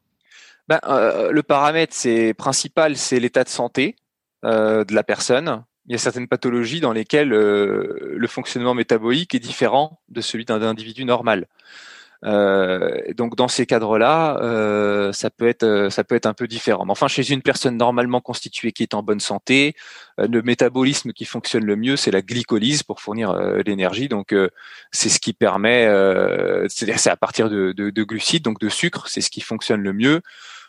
Le paramètre principal, c'est l'état de santé de la personne. Il y a certaines pathologies dans lesquelles le fonctionnement métabolique est différent de celui d'un individu normal. Donc dans ces cadres-là, ça peut être un peu différent. Mais enfin, chez une personne normalement constituée qui est en bonne santé, le métabolisme qui fonctionne le mieux, c'est la glycolyse pour fournir l'énergie. Donc c'est ce qui permet, c'est à partir de glucides, donc de sucre, c'est ce qui fonctionne le mieux.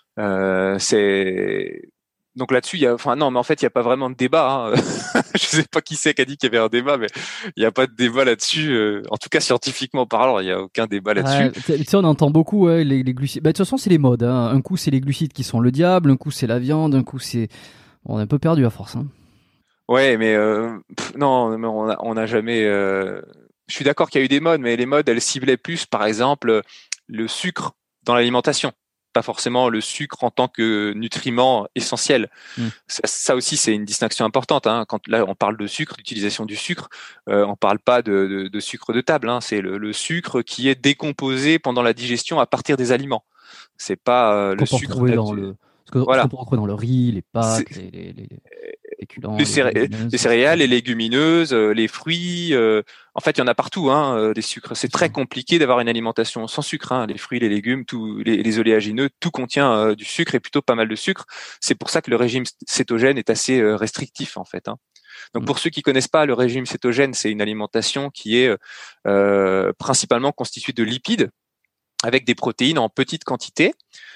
Donc là-dessus, il y a pas vraiment de débat, hein. Je sais pas qui c'est qui a dit qu'il y avait un débat, mais il n'y a pas de débat là-dessus. En tout cas, scientifiquement parlant, il n'y a aucun débat là-dessus. Tu sais, on entend beaucoup les glucides. De toute façon, c'est les modes, hein. Un coup, c'est les glucides qui sont le diable, un coup, c'est la viande, un coup, c'est... On est un peu perdu à force, hein. Ouais, mais non, mais on n'a jamais... Je suis d'accord qu'il y a eu des modes, mais les modes, elles ciblaient plus, par exemple, le sucre dans l'alimentation. Pas forcément le sucre en tant que nutriment essentiel. Ça aussi, c'est une distinction importante, hein. Quand là on parle de sucre, d'utilisation du sucre, on parle pas de sucre de table, hein. C'est le sucre qui est décomposé pendant la digestion à partir des aliments. C'est pas le sucre ce qu'on peut retrouver dans le riz, les pâtes, les féculents, les céréales, les légumineuses, les fruits. En fait, il y en a partout, hein, des sucres. C'est très compliqué d'avoir une alimentation sans sucre, hein. Les fruits, les légumes, tous les oléagineux, tout contient du sucre et plutôt pas mal de sucre. C'est pour ça que le régime cétogène est assez restrictif, en fait, hein. Donc, pour ceux qui connaissent pas, le régime cétogène, c'est une alimentation qui est principalement constituée de lipides avec des protéines en petite quantité.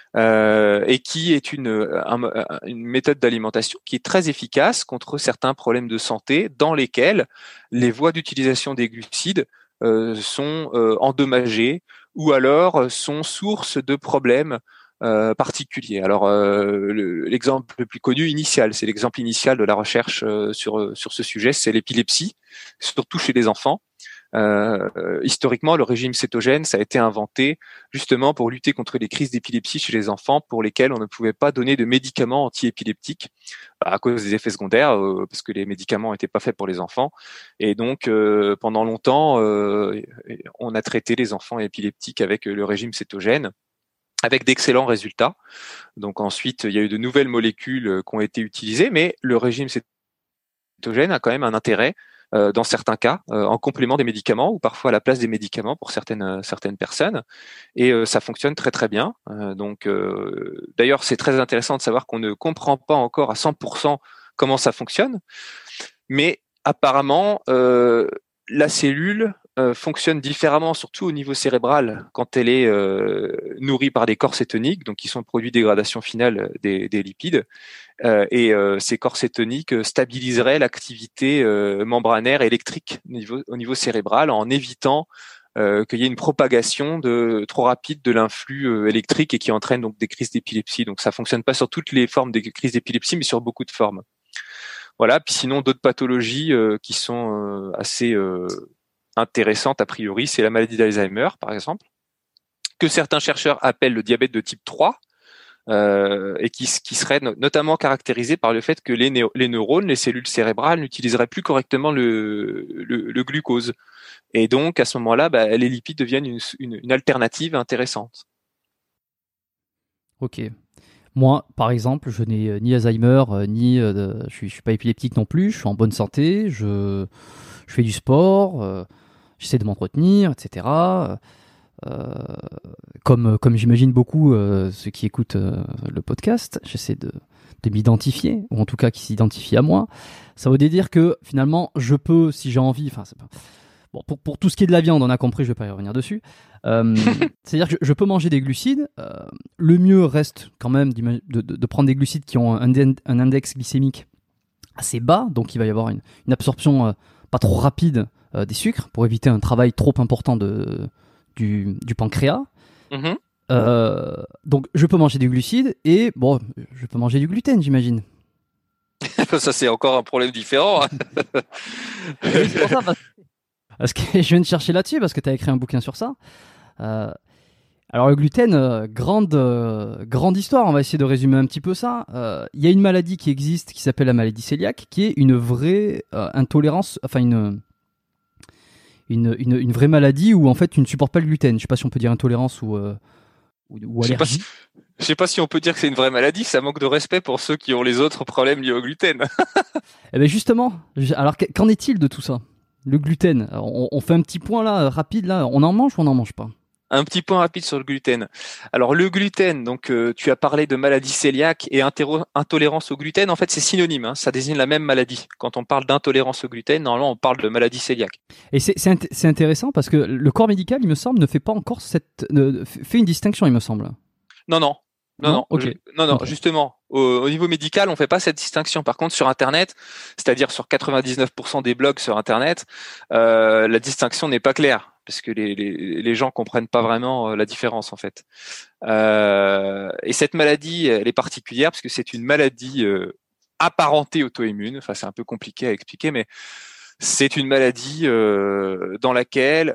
Et qui est une méthode d'alimentation qui est très efficace contre certains problèmes de santé dans lesquels les voies d'utilisation des glucides sont endommagées ou alors sont source de problèmes particuliers. Alors l'exemple le plus connu initial, c'est l'exemple initial de la recherche sur ce sujet, c'est l'épilepsie, surtout chez les enfants. Historiquement, le régime cétogène, ça a été inventé justement pour lutter contre les crises d'épilepsie chez les enfants pour lesquels on ne pouvait pas donner de médicaments anti-épileptiques à cause des effets secondaires, parce que les médicaments n'étaient pas faits pour les enfants. Et donc, pendant longtemps, on a traité les enfants épileptiques avec le régime cétogène, avec d'excellents résultats. Donc ensuite, il y a eu de nouvelles molécules qui ont été utilisées, mais le régime cétogène a quand même un intérêt dans certains cas, en complément des médicaments ou parfois à la place des médicaments pour certaines personnes, et ça fonctionne très très bien. Donc, d'ailleurs, c'est très intéressant de savoir qu'on ne comprend pas encore à 100% comment ça fonctionne, mais apparemment, la cellule fonctionne différemment, surtout au niveau cérébral, quand elle est nourrie par des corps cétoniques, donc qui sont produits de dégradation finale des lipides. Et ces corps cétoniques stabiliseraient l'activité membranaire électrique au niveau cérébral en évitant qu'il y ait une propagation trop rapide de l'influx électrique et qui entraîne donc des crises d'épilepsie. Donc ça fonctionne pas sur toutes les formes des crises d'épilepsie, mais sur beaucoup de formes. Voilà. Puis sinon, d'autres pathologies qui sont assez intéressantes a priori, c'est la maladie d'Alzheimer, par exemple, que certains chercheurs appellent le diabète de type 3, et qui serait notamment caractérisé par le fait que les neurones, les cellules cérébrales n'utiliseraient plus correctement le glucose. Et donc, à ce moment-là, les lipides deviennent une alternative intéressante. Ok. Moi, par exemple, je n'ai ni Alzheimer, je suis pas épileptique non plus, je suis en bonne santé, je fais du sport, j'essaie de m'entretenir, etc. Comme j'imagine beaucoup ceux qui écoutent le podcast, j'essaie de m'identifier, ou en tout cas qui s'identifient à moi. Ça veut dire que finalement, je peux, si j'ai envie, bon, pour tout ce qui est de la viande, on a compris, je vais pas y revenir dessus. C'est-à-dire que je peux manger des glucides. Le mieux reste quand même de prendre des glucides qui ont un index glycémique assez bas, donc il va y avoir une absorption pas trop rapide des sucres pour éviter un travail trop important du pancréas. Donc je peux manger des glucides et bon, je peux manger du gluten, j'imagine. Ça, c'est encore un problème différent. Oui, c'est pour ça, parce que je viens de chercher là-dessus parce que tu as écrit un bouquin sur ça. Alors le gluten, grande histoire, on va essayer de résumer un petit peu ça. Il y a une maladie qui existe qui s'appelle la maladie cœliaque, qui est une vraie intolérance, enfin une vraie maladie où en fait tu ne supportes pas le gluten. Je sais pas si on peut dire intolérance ou allergie. Je sais pas si on peut dire que c'est une vraie maladie, ça manque de respect pour ceux qui ont les autres problèmes liés au gluten. Eh bien justement, alors qu'en est-il de tout ça? Le gluten, on fait un petit point là, rapide là, on en mange ou on n'en mange pas? Un petit point rapide sur le gluten. Alors le gluten, donc tu as parlé de maladie cœliaque et intolérance au gluten, en fait c'est synonyme, hein, ça désigne la même maladie. Quand on parle d'intolérance au gluten, normalement on parle de maladie cœliaque. Et c'est intéressant parce que le corps médical, il me semble, ne fait pas encore fait une distinction, il me semble. Non, okay. Okay. Justement, au niveau médical, on fait pas cette distinction. Par contre, sur Internet, c'est-à-dire sur 99% des blogs sur Internet, la distinction n'est pas claire parce que les gens comprennent pas vraiment la différence en fait. Et cette maladie, elle est particulière parce que c'est une maladie apparentée auto-immune. Enfin, c'est un peu compliqué à expliquer, mais c'est une maladie dans laquelle,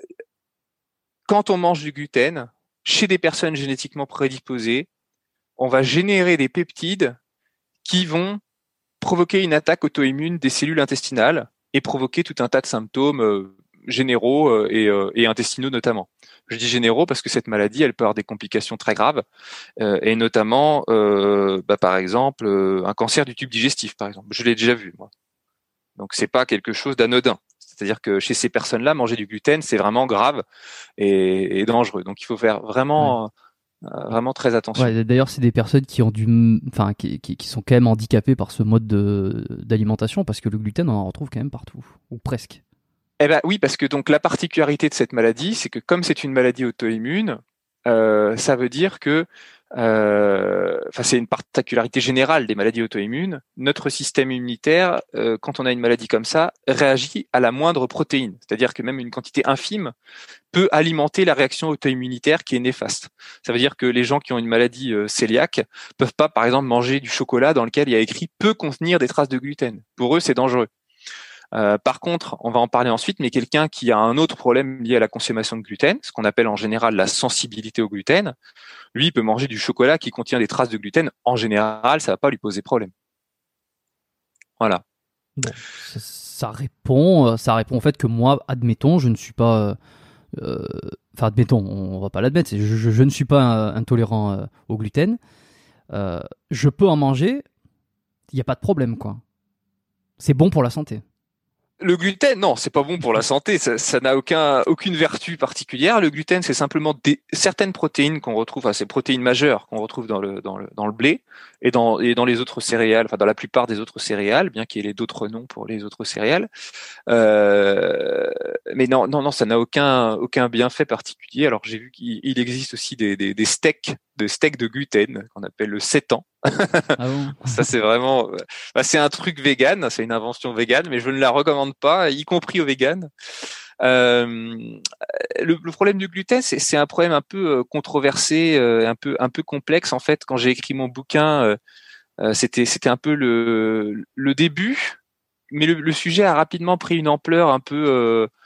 quand on mange du gluten, chez des personnes génétiquement prédisposées, on va générer des peptides qui vont provoquer une attaque auto-immune des cellules intestinales et provoquer tout un tas de symptômes généraux et intestinaux notamment. Je dis généraux parce que cette maladie, elle peut avoir des complications très graves, et notamment, par exemple, un cancer du tube digestif, par exemple. Je l'ai déjà vu, moi. Donc, c'est pas quelque chose d'anodin. C'est-à-dire que chez ces personnes-là, manger du gluten, c'est vraiment grave et dangereux. Donc, il faut faire vraiment très attention. Ouais, d'ailleurs, c'est des personnes qui ont qui sont quand même handicapées par ce mode d'alimentation parce que le gluten, on en retrouve quand même partout, ou presque. Eh ben oui, parce que donc la particularité de cette maladie, c'est que comme c'est une maladie auto-immune, ça veut dire que, c'est une particularité générale des maladies auto-immunes. Notre système immunitaire, quand on a une maladie comme ça, réagit à la moindre protéine. C'est-à-dire que même une quantité infime peut alimenter la réaction auto-immunitaire qui est néfaste. Ça veut dire que les gens qui ont une maladie cœliaque peuvent pas, par exemple, manger du chocolat dans lequel il y a écrit peut contenir des traces de gluten. Pour eux, c'est dangereux. Par contre, on va en parler ensuite, mais quelqu'un qui a un autre problème lié à la consommation de gluten, ce qu'on appelle en général la sensibilité au gluten, lui, il peut manger du chocolat qui contient des traces de gluten. En général, ça va pas lui poser problème. Voilà. Bon, ça répond au fait que moi, admettons, je ne suis pas... admettons, on va pas l'admettre, je ne suis pas intolérant au gluten. Je peux en manger, il n'y a pas de problème, quoi. C'est bon pour la santé. Le gluten, non, c'est pas bon pour la santé. Ça n'a aucune vertu particulière. Le gluten, c'est simplement certaines protéines qu'on retrouve, ces protéines majeures qu'on retrouve dans le blé et dans les autres céréales, dans la plupart des autres céréales, bien qu'il y ait d'autres noms pour les autres céréales. Mais non, ça n'a aucun bienfait particulier. Alors j'ai vu qu'il existe aussi des steaks de gluten qu'on appelle le sétan. Ah bon. Ça c'est vraiment, c'est un truc vegan, c'est une invention vegan, mais je ne la recommande pas, y compris aux véganes. Le problème du gluten, c'est un problème un peu controversé, un peu complexe en fait. Quand j'ai écrit mon bouquin, c'était un peu le début, mais le sujet a rapidement pris une ampleur un peu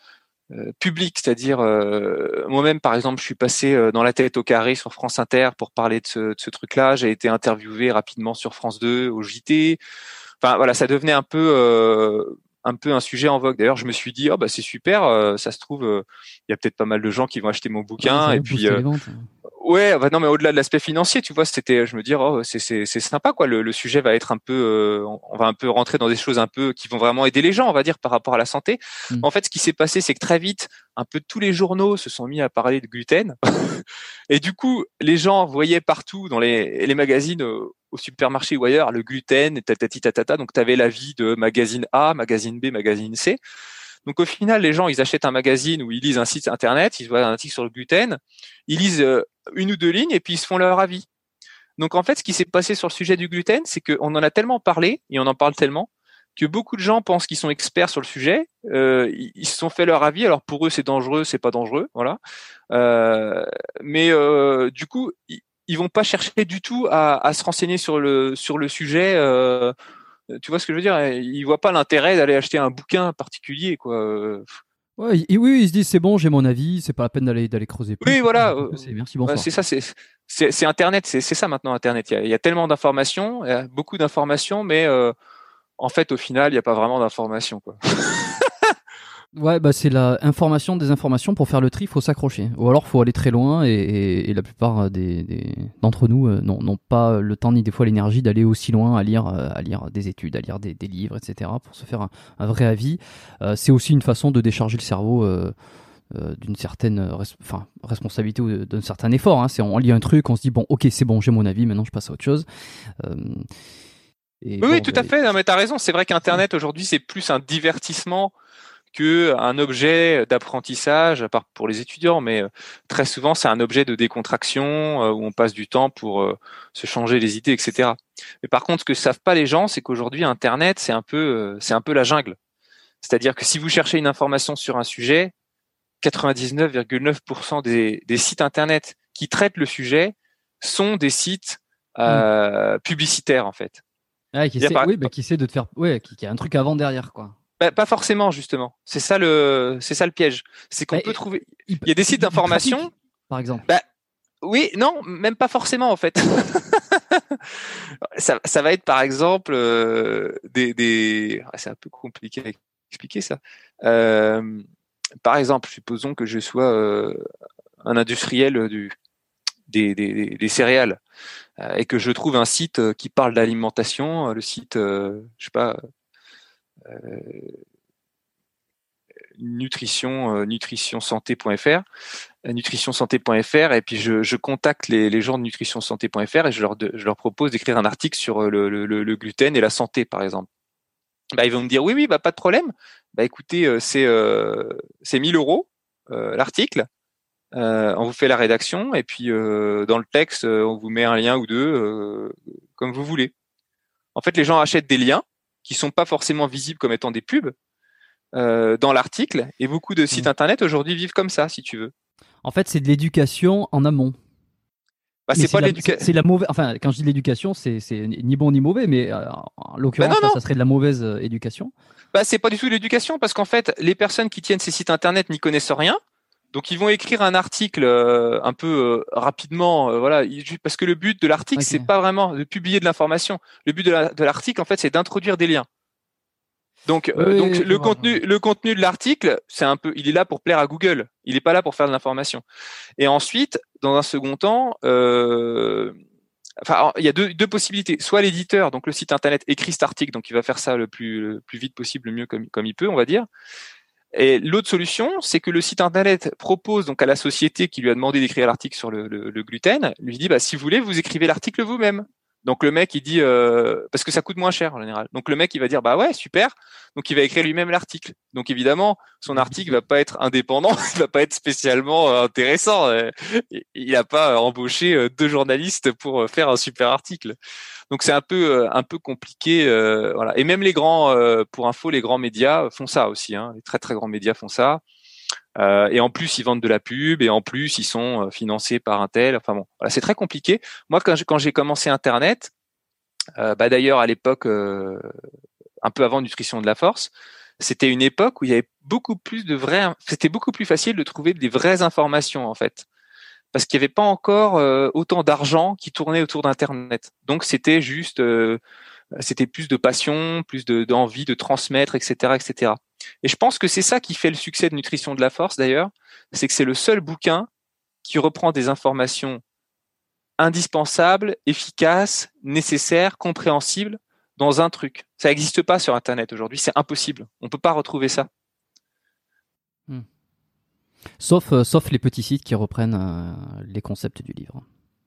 public, c'est-à-dire moi-même par exemple, je suis passé dans la tête au carré sur France Inter pour parler de ce truc-là. J'ai été interviewé rapidement sur France 2 au JT. Enfin voilà, ça devenait un peu un sujet en vogue. D'ailleurs, je me suis dit, oh bah c'est super, ça se trouve, il y a peut-être pas mal de gens qui vont acheter mon bouquin. Ouais, Et puis, les ventes. ouais, bah non, mais au-delà de l'aspect financier, tu vois, je me dis, oh c'est sympa quoi. Le sujet va être un peu, on va un peu rentrer dans des choses un peu qui vont vraiment aider les gens, on va dire, par rapport à la santé. En fait, ce qui s'est passé, c'est que très vite, un peu tous les journaux se sont mis à parler de gluten. Et du coup, les gens voyaient partout dans les magazines, au supermarché ou ailleurs, le gluten, tatati tatata. Donc, tu avais l'avis de magazine A, magazine B, magazine C. Donc, au final, les gens, ils achètent un magazine ou ils lisent un site internet, ils voient un article sur le gluten, ils lisent une ou deux lignes et puis ils se font leur avis. Donc, en fait, ce qui s'est passé sur le sujet du gluten, c'est qu'on en a tellement parlé et on en parle tellement que beaucoup de gens pensent qu'ils sont experts sur le sujet. Ils se sont fait leur avis. Alors, pour eux, c'est dangereux, c'est pas dangereux, voilà. Mais du coup, ils vont pas chercher du tout à se renseigner sur le sujet. Tu vois ce que je veux dire? Ils voient pas l'intérêt d'aller acheter un bouquin particulier, quoi. Ouais, oui, ils se disent c'est bon, j'ai mon avis, c'est pas la peine d'aller creuser plus. Oui, voilà. Merci, bonsoir. C'est ça, c'est Internet, c'est ça maintenant Internet. Il y a tellement d'informations, il y a beaucoup d'informations, mais en fait, au final, il n'y a pas vraiment d'informations, quoi. Ouais, bah c'est la information des informations. Pour faire le tri, il faut s'accrocher. Ou alors, faut aller très loin. Et la plupart d'entre nous n'ont pas le temps ni des fois l'énergie d'aller aussi loin à lire des études, à lire des livres, etc. pour se faire un vrai avis. C'est aussi une façon de décharger le cerveau d'une certaine responsabilité ou d'un certain effort. Hein. On lit un truc, on se dit bon, ok, c'est bon, j'ai mon avis. Maintenant, je passe à autre chose. Oui, tout à fait. Non, mais t'as raison. C'est vrai qu'Internet aujourd'hui, c'est plus un divertissement que un objet d'apprentissage, à part pour les étudiants, mais très souvent c'est un objet de décontraction où on passe du temps pour se changer les idées, etc. Mais par contre, ce que savent pas les gens, c'est qu'aujourd'hui Internet c'est un peu la jungle. C'est-à-dire que si vous cherchez une information sur un sujet, 99,9% des sites Internet qui traitent le sujet sont des sites publicitaires en fait. Ah, qui essaie de te faire, qui a un truc avant derrière quoi. Bah, pas forcément justement. C'est ça le piège. C'est qu'on peut trouver. Il y a des sites d'information, par exemple. Bah oui, non, même pas forcément en fait. ça va être par exemple c'est un peu compliqué à expliquer ça. Par exemple, supposons que je sois un industriel des céréales et que je trouve un site qui parle d'alimentation, le site, je sais pas. nutritionsanté.fr et puis je contacte les gens de nutritionsanté.fr et je leur propose d'écrire un article sur le gluten et la santé par exemple. Bah ils vont me dire oui bah pas de problème. Bah écoutez c'est 1 000 € l'article. On vous fait la rédaction et puis dans le texte on vous met un lien ou deux comme vous voulez. En fait les gens achètent des liens qui sont pas forcément visibles comme étant des pubs dans l'article, et beaucoup de sites internet aujourd'hui vivent comme ça, si tu veux. En fait, c'est de l'éducation en amont. Bah, c'est pas l'éducation. C'est la mauvaise. Enfin, quand je dis l'éducation, c'est ni bon ni mauvais, mais en l'occurrence, ça serait de la mauvaise éducation. Bah, c'est pas du tout l'éducation, parce qu'en fait, les personnes qui tiennent ces sites internet n'y connaissent rien. Donc ils vont écrire un article un peu rapidement, voilà, parce que le but de l'article, c'est pas vraiment de publier de l'information. Le but de l'article, en fait, c'est d'introduire des liens. Donc, le contenu de l'article, il est là pour plaire à Google. Il n'est pas là pour faire de l'information. Et ensuite, dans un second temps, il y a deux possibilités. Soit l'éditeur, donc le site internet, écrit cet article, donc il va faire ça le plus vite possible, le mieux comme il peut, on va dire. Et l'autre solution, c'est que le site internet propose donc à la société qui lui a demandé d'écrire l'article sur le gluten, lui dit si vous voulez, vous écrivez l'article vous-même. Donc le mec il dit parce que ça coûte moins cher en général. Donc le mec il va dire ouais super. Donc il va écrire lui-même l'article. Donc évidemment son article va pas être indépendant, il va pas être spécialement intéressant. Il a pas embauché 2 journalistes pour faire un super article. Donc c'est un peu compliqué voilà. Et même les grands pour info les grands médias font ça aussi hein. Les très très grands médias font ça. Et en plus ils vendent de la pub et en plus ils sont financés par un tel. Enfin bon, voilà, c'est très compliqué. Moi quand j'ai commencé Internet, d'ailleurs à l'époque un peu avant Nutrition de la Force, c'était une époque où il y avait beaucoup plus c'était beaucoup plus facile de trouver des vraies informations en fait, parce qu'il n'y avait pas encore autant d'argent qui tournait autour d'Internet. Donc c'était juste, c'était plus de passion, plus d'envie de transmettre, etc., etc. Et je pense que c'est ça qui fait le succès de Nutrition de la Force d'ailleurs, c'est que c'est le seul bouquin qui reprend des informations indispensables, efficaces, nécessaires, compréhensibles dans un truc. Ça n'existe pas sur Internet aujourd'hui, c'est impossible. On peut pas retrouver ça. Sauf les petits sites qui reprennent les concepts du livre.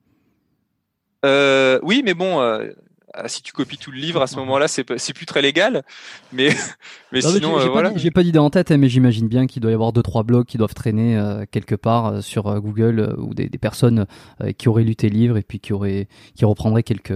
Oui, mais bon, si tu copies tout le livre à ce moment-là, c'est plus très légal. Mais non, sinon, voilà. J'ai pas d'idée en tête, mais j'imagine bien qu'il doit y avoir 2-3 blogs qui doivent traîner quelque part sur Google ou des personnes qui auraient lu tes livres et puis qui reprendraient quelques.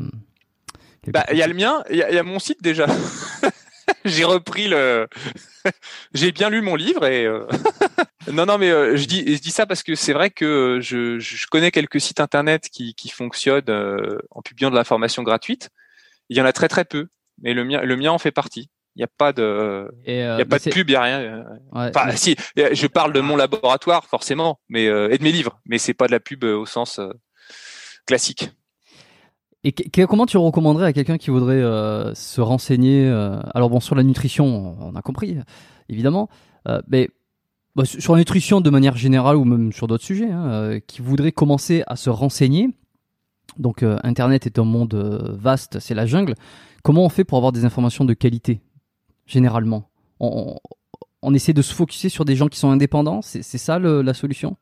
Il y a le mien, il y a mon site déjà. J'ai repris j'ai bien lu mon livre et non mais je dis ça parce que c'est vrai que je connais quelques sites internet qui fonctionnent en publiant de l'information gratuite. Il y en a très très peu, mais le mien en fait partie. Il n'y a pas de pub, il y a rien. Ouais, enfin si, je parle de mon laboratoire forcément, mais et de mes livres, mais c'est pas de la pub au sens classique. Et comment tu recommanderais à quelqu'un qui voudrait se renseigner alors bon, sur la nutrition, on a compris, évidemment, mais sur la nutrition de manière générale ou même sur d'autres sujets, qui voudrait commencer à se renseigner. Donc Internet est un monde vaste, c'est la jungle. Comment on fait pour avoir des informations de qualité, généralement? On essaie de se focuser sur des gens qui sont indépendants, c'est ça la solution?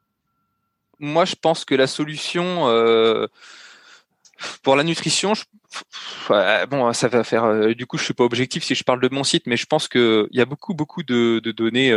Moi, je pense que la solution... pour la nutrition, bon, ça va faire. Du coup, je suis pas objectif si je parle de mon site, mais je pense que il y a beaucoup de données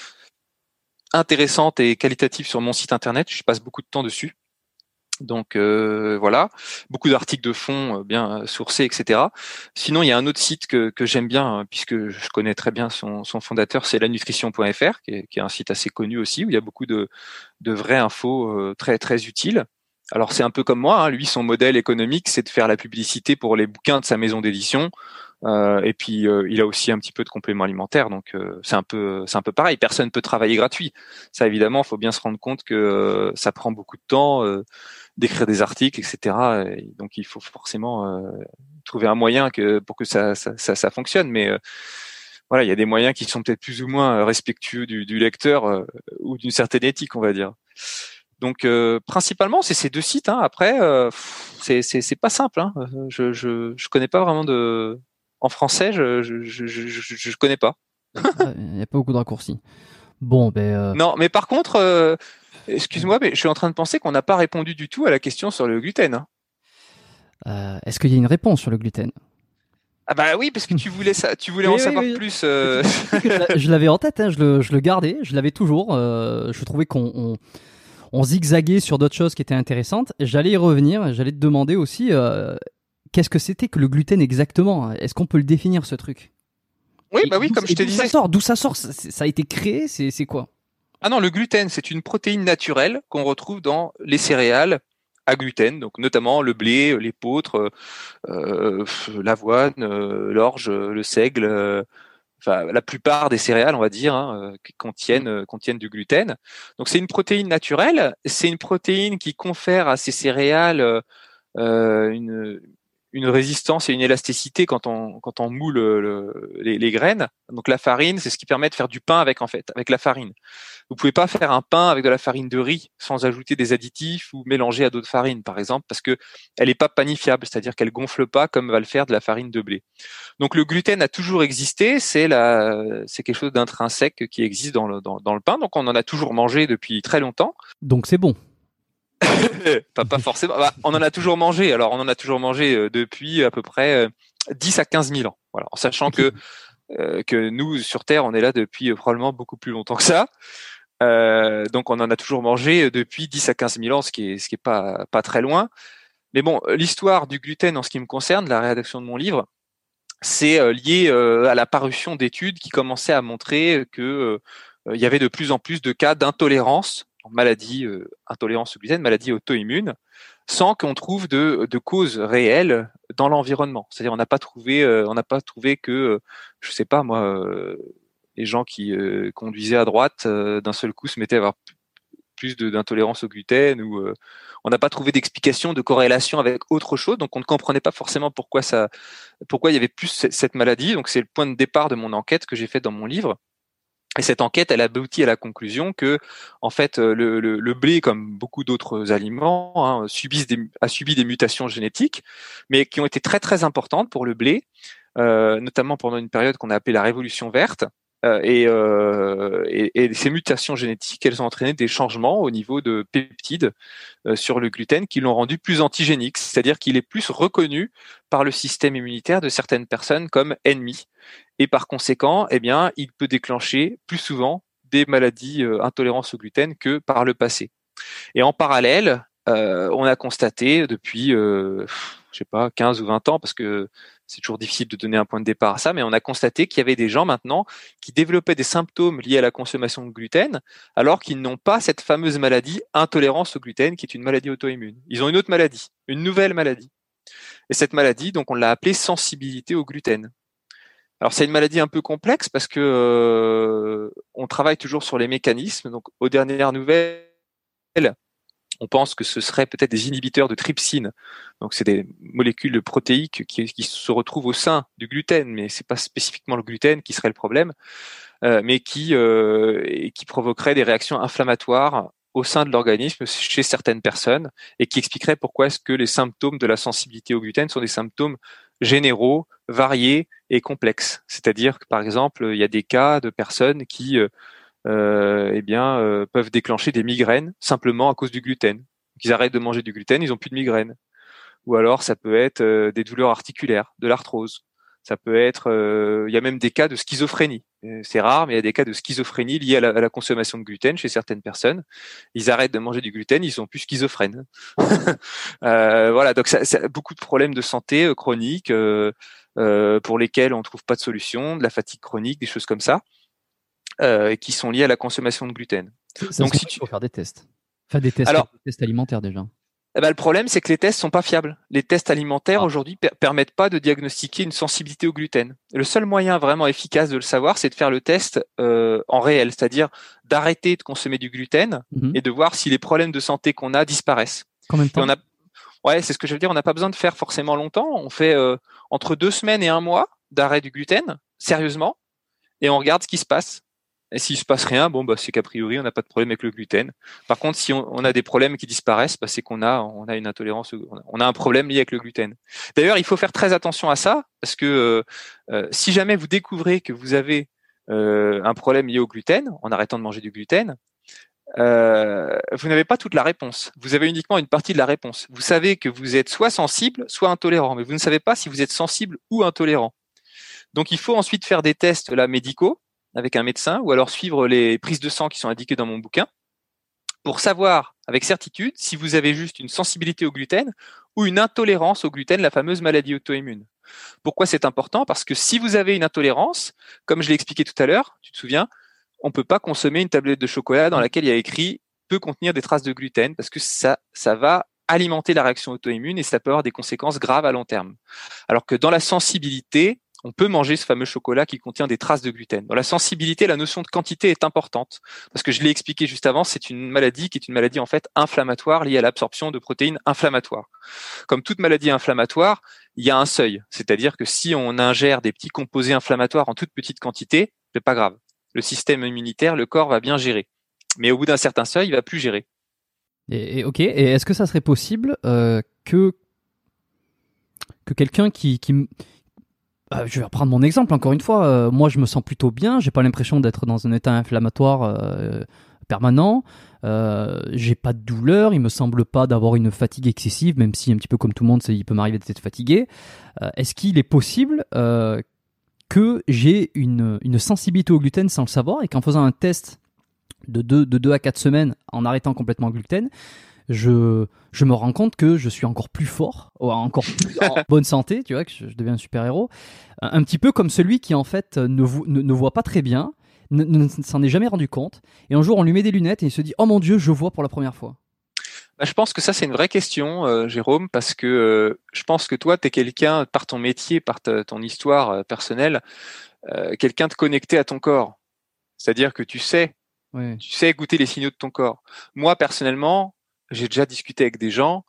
intéressantes et qualitatives sur mon site internet. Je passe beaucoup de temps dessus. Donc voilà, beaucoup d'articles de fond bien sourcés, etc. Sinon, il y a un autre site que j'aime bien, puisque je connais très bien son fondateur, c'est lanutrition.fr, qui est un site assez connu aussi, où il y a beaucoup de vraies infos très très utiles. Alors c'est un peu comme moi, hein. Lui, son modèle économique, c'est de faire la publicité pour les bouquins de sa maison d'édition. Et puis il a aussi un petit peu de compléments alimentaires, donc c'est un peu pareil. Personne peut travailler gratuit. Ça, évidemment, il faut bien se rendre compte que ça prend beaucoup de temps d'écrire des articles, etc. Et donc il faut forcément trouver un moyen pour que ça fonctionne. Mais voilà, il y a des moyens qui sont peut-être plus ou moins respectueux du lecteur ou d'une certaine éthique, on va dire. Donc principalement c'est ces deux sites. Hein. Après c'est pas simple. Hein. Je connais pas vraiment en français. Je connais pas. Il n'y a pas beaucoup de raccourcis. Bon non, mais par contre excuse-moi, mais je suis en train de penser qu'on n'a pas répondu du tout à la question sur le gluten. Hein. Est-ce qu'il y a une réponse sur le gluten? Ah bah oui, parce que tu voulais en savoir plus. Je l'avais en tête, hein, je le gardais, je l'avais toujours. Je trouvais qu'on zigzaguait sur d'autres choses qui étaient intéressantes. J'allais y revenir, j'allais te demander aussi qu'est-ce que c'était que le gluten exactement? Est-ce qu'on peut le définir, ce truc? Oui, bah oui, comme je te disais. D'où ça sort? Ça a été créé? C'est quoi? Ah non, le gluten, c'est une protéine naturelle qu'on retrouve dans les céréales à gluten, donc notamment le blé, l'épeautre, l'avoine, l'orge, le seigle. Enfin, la plupart des céréales, on va dire, hein, qui contiennent du gluten. Donc c'est une protéine naturelle. C'est une protéine qui confère à ces céréales une résistance et une élasticité quand on moule les graines. Donc la farine, c'est ce qui permet de faire du pain avec la farine. Vous pouvez pas faire un pain avec de la farine de riz sans ajouter des additifs ou mélanger à d'autres farines, par exemple, parce que elle est pas panifiable, c'est-à-dire qu'elle gonfle pas comme va le faire de la farine de blé. Donc le gluten a toujours existé, c'est quelque chose d'intrinsèque qui existe dans le pain, donc on en a toujours mangé depuis très longtemps. Donc c'est bon. pas forcément. Bah, on en a toujours mangé. Alors, on en a toujours mangé depuis à peu près 10 à 15 000 ans. Voilà, en sachant que nous, sur Terre, on est là depuis probablement beaucoup plus longtemps que ça. Donc, on en a toujours mangé depuis 10 à 15 000 ans, ce qui est pas très loin. Mais bon, l'histoire du gluten, en ce qui me concerne, la rédaction de mon livre, c'est lié à la parution d'études qui commençaient à montrer que il y avait de plus en plus de cas d'intolérance intolérance au gluten, maladie auto-immune, sans qu'on trouve de causes réelles dans l'environnement. C'est-à-dire on n'a pas trouvé que, je sais pas moi, les gens qui conduisaient à droite d'un seul coup se mettaient à avoir plus d'intolérance au gluten, ou on n'a pas trouvé d'explication, de corrélation avec autre chose, donc on ne comprenait pas forcément pourquoi il y avait plus cette maladie. Donc c'est le point de départ de mon enquête que j'ai faite dans mon livre. Et cette enquête, elle aboutit à la conclusion que, en fait, le blé, comme beaucoup d'autres aliments, a subi des mutations génétiques, mais qui ont été très très importantes pour le blé, notamment pendant une période qu'on a appelée la Révolution verte. Et ces mutations génétiques, elles ont entraîné des changements au niveau de peptides sur le gluten qui l'ont rendu plus antigénique, c'est-à-dire qu'il est plus reconnu par le système immunitaire de certaines personnes comme ennemi. Et par conséquent, eh bien, il peut déclencher plus souvent des maladies intolérances au gluten que par le passé. Et en parallèle, on a constaté depuis, 15 ou 20 ans, parce que c'est toujours difficile de donner un point de départ à ça, mais on a constaté qu'il y avait des gens maintenant qui développaient des symptômes liés à la consommation de gluten, alors qu'ils n'ont pas cette fameuse maladie intolérance au gluten, qui est une maladie auto-immune. Ils ont une autre maladie, une nouvelle maladie. Et cette maladie, donc, on l'a appelée sensibilité au gluten. Alors c'est une maladie un peu complexe parce que on travaille toujours sur les mécanismes. Donc aux dernières nouvelles, on pense que ce serait peut-être des inhibiteurs de trypsine. Donc c'est des molécules protéiques qui se retrouvent au sein du gluten, mais c'est pas spécifiquement le gluten qui serait le problème, mais qui provoquerait des réactions inflammatoires au sein de l'organisme chez certaines personnes, et qui expliquerait pourquoi est-ce que les symptômes de la sensibilité au gluten sont des symptômes généraux, variés et complexes. C'est-à-dire que par exemple, il y a des cas de personnes qui peuvent déclencher des migraines simplement à cause du gluten. Donc, ils arrêtent de manger du gluten, ils n'ont plus de migraines. Ou alors ça peut être des douleurs articulaires, de l'arthrose. Ça peut être, il y a même des cas de schizophrénie. C'est rare, mais il y a des cas de schizophrénie liés à la consommation de gluten chez certaines personnes. Ils arrêtent de manger du gluten, ils sont plus schizophrènes. Voilà, donc ça beaucoup de problèmes de santé chroniques pour lesquels on trouve pas de solution, de la fatigue chronique, des choses comme ça, qui sont liées à la consommation de gluten. Donc si tu faut faire des tests, des tests alimentaires déjà. Le problème, c'est que les tests sont pas fiables. Les tests alimentaires aujourd'hui permettent pas de diagnostiquer une sensibilité au gluten. Le seul moyen vraiment efficace de le savoir, c'est de faire le test en réel, c'est-à-dire d'arrêter de consommer du gluten et de voir si les problèmes de santé qu'on a disparaissent. Combien de temps ? Ouais, c'est ce que je veux dire. On n'a pas besoin de faire forcément longtemps. On fait entre 2 semaines et 1 mois d'arrêt du gluten, sérieusement, et on regarde ce qui se passe. Et s'il se passe rien, c'est qu'a priori on n'a pas de problème avec le gluten. Par contre, si on a des problèmes qui disparaissent, c'est qu'on a une intolérance, on a un problème lié avec le gluten. D'ailleurs, il faut faire très attention à ça, parce que si jamais vous découvrez que vous avez un problème lié au gluten, en arrêtant de manger du gluten, vous n'avez pas toute la réponse. Vous avez uniquement une partie de la réponse. Vous savez que vous êtes soit sensible, soit intolérant, mais vous ne savez pas si vous êtes sensible ou intolérant. Donc, il faut ensuite faire des tests médicaux avec un médecin, ou alors suivre les prises de sang qui sont indiquées dans mon bouquin, pour savoir avec certitude si vous avez juste une sensibilité au gluten ou une intolérance au gluten, la fameuse maladie auto-immune. Pourquoi c'est important ? Parce que si vous avez une intolérance, comme je l'ai expliqué tout à l'heure, tu te souviens, on peut pas consommer une tablette de chocolat dans laquelle il y a écrit « peut contenir des traces de gluten », parce que ça va alimenter la réaction auto-immune et ça peut avoir des conséquences graves à long terme. Alors que dans la sensibilité, on peut manger ce fameux chocolat qui contient des traces de gluten. Dans la sensibilité, la notion de quantité est importante, parce que je l'ai expliqué juste avant, c'est une maladie qui est une maladie en fait inflammatoire liée à l'absorption de protéines inflammatoires. Comme toute maladie inflammatoire, il y a un seuil, c'est-à-dire que si on ingère des petits composés inflammatoires en toute petite quantité, c'est pas grave. Le système immunitaire, le corps va bien gérer. Mais au bout d'un certain seuil, il va plus gérer. Et est-ce que ça serait possible que quelqu'un qui je vais reprendre mon exemple encore une fois. Moi, je me sens plutôt bien. J'ai pas l'impression d'être dans un état inflammatoire permanent. J'ai pas de douleur. Il me semble pas d'avoir une fatigue excessive, même si un petit peu comme tout le monde, il peut m'arriver d'être fatigué. Est-ce qu'il est possible que j'ai une sensibilité au gluten sans le savoir, et qu'en faisant un test de 2 à 4 semaines en arrêtant complètement le gluten, je me rends compte que je suis encore plus fort, encore plus en bonne santé, tu vois, que je deviens un super-héros. Un petit peu comme celui qui, en fait, ne voit pas très bien, ne s'en est jamais rendu compte, et un jour, on lui met des lunettes et il se dit « Oh mon Dieu, je vois pour la première fois ». Bah, je pense que ça, c'est une vraie question, Jérôme, parce que je pense que toi, tu es quelqu'un, par ton métier, par ton histoire personnelle, quelqu'un de connecté à ton corps. C'est-à-dire que tu sais écouter les signaux de ton corps. Moi, personnellement, j'ai déjà discuté avec des gens,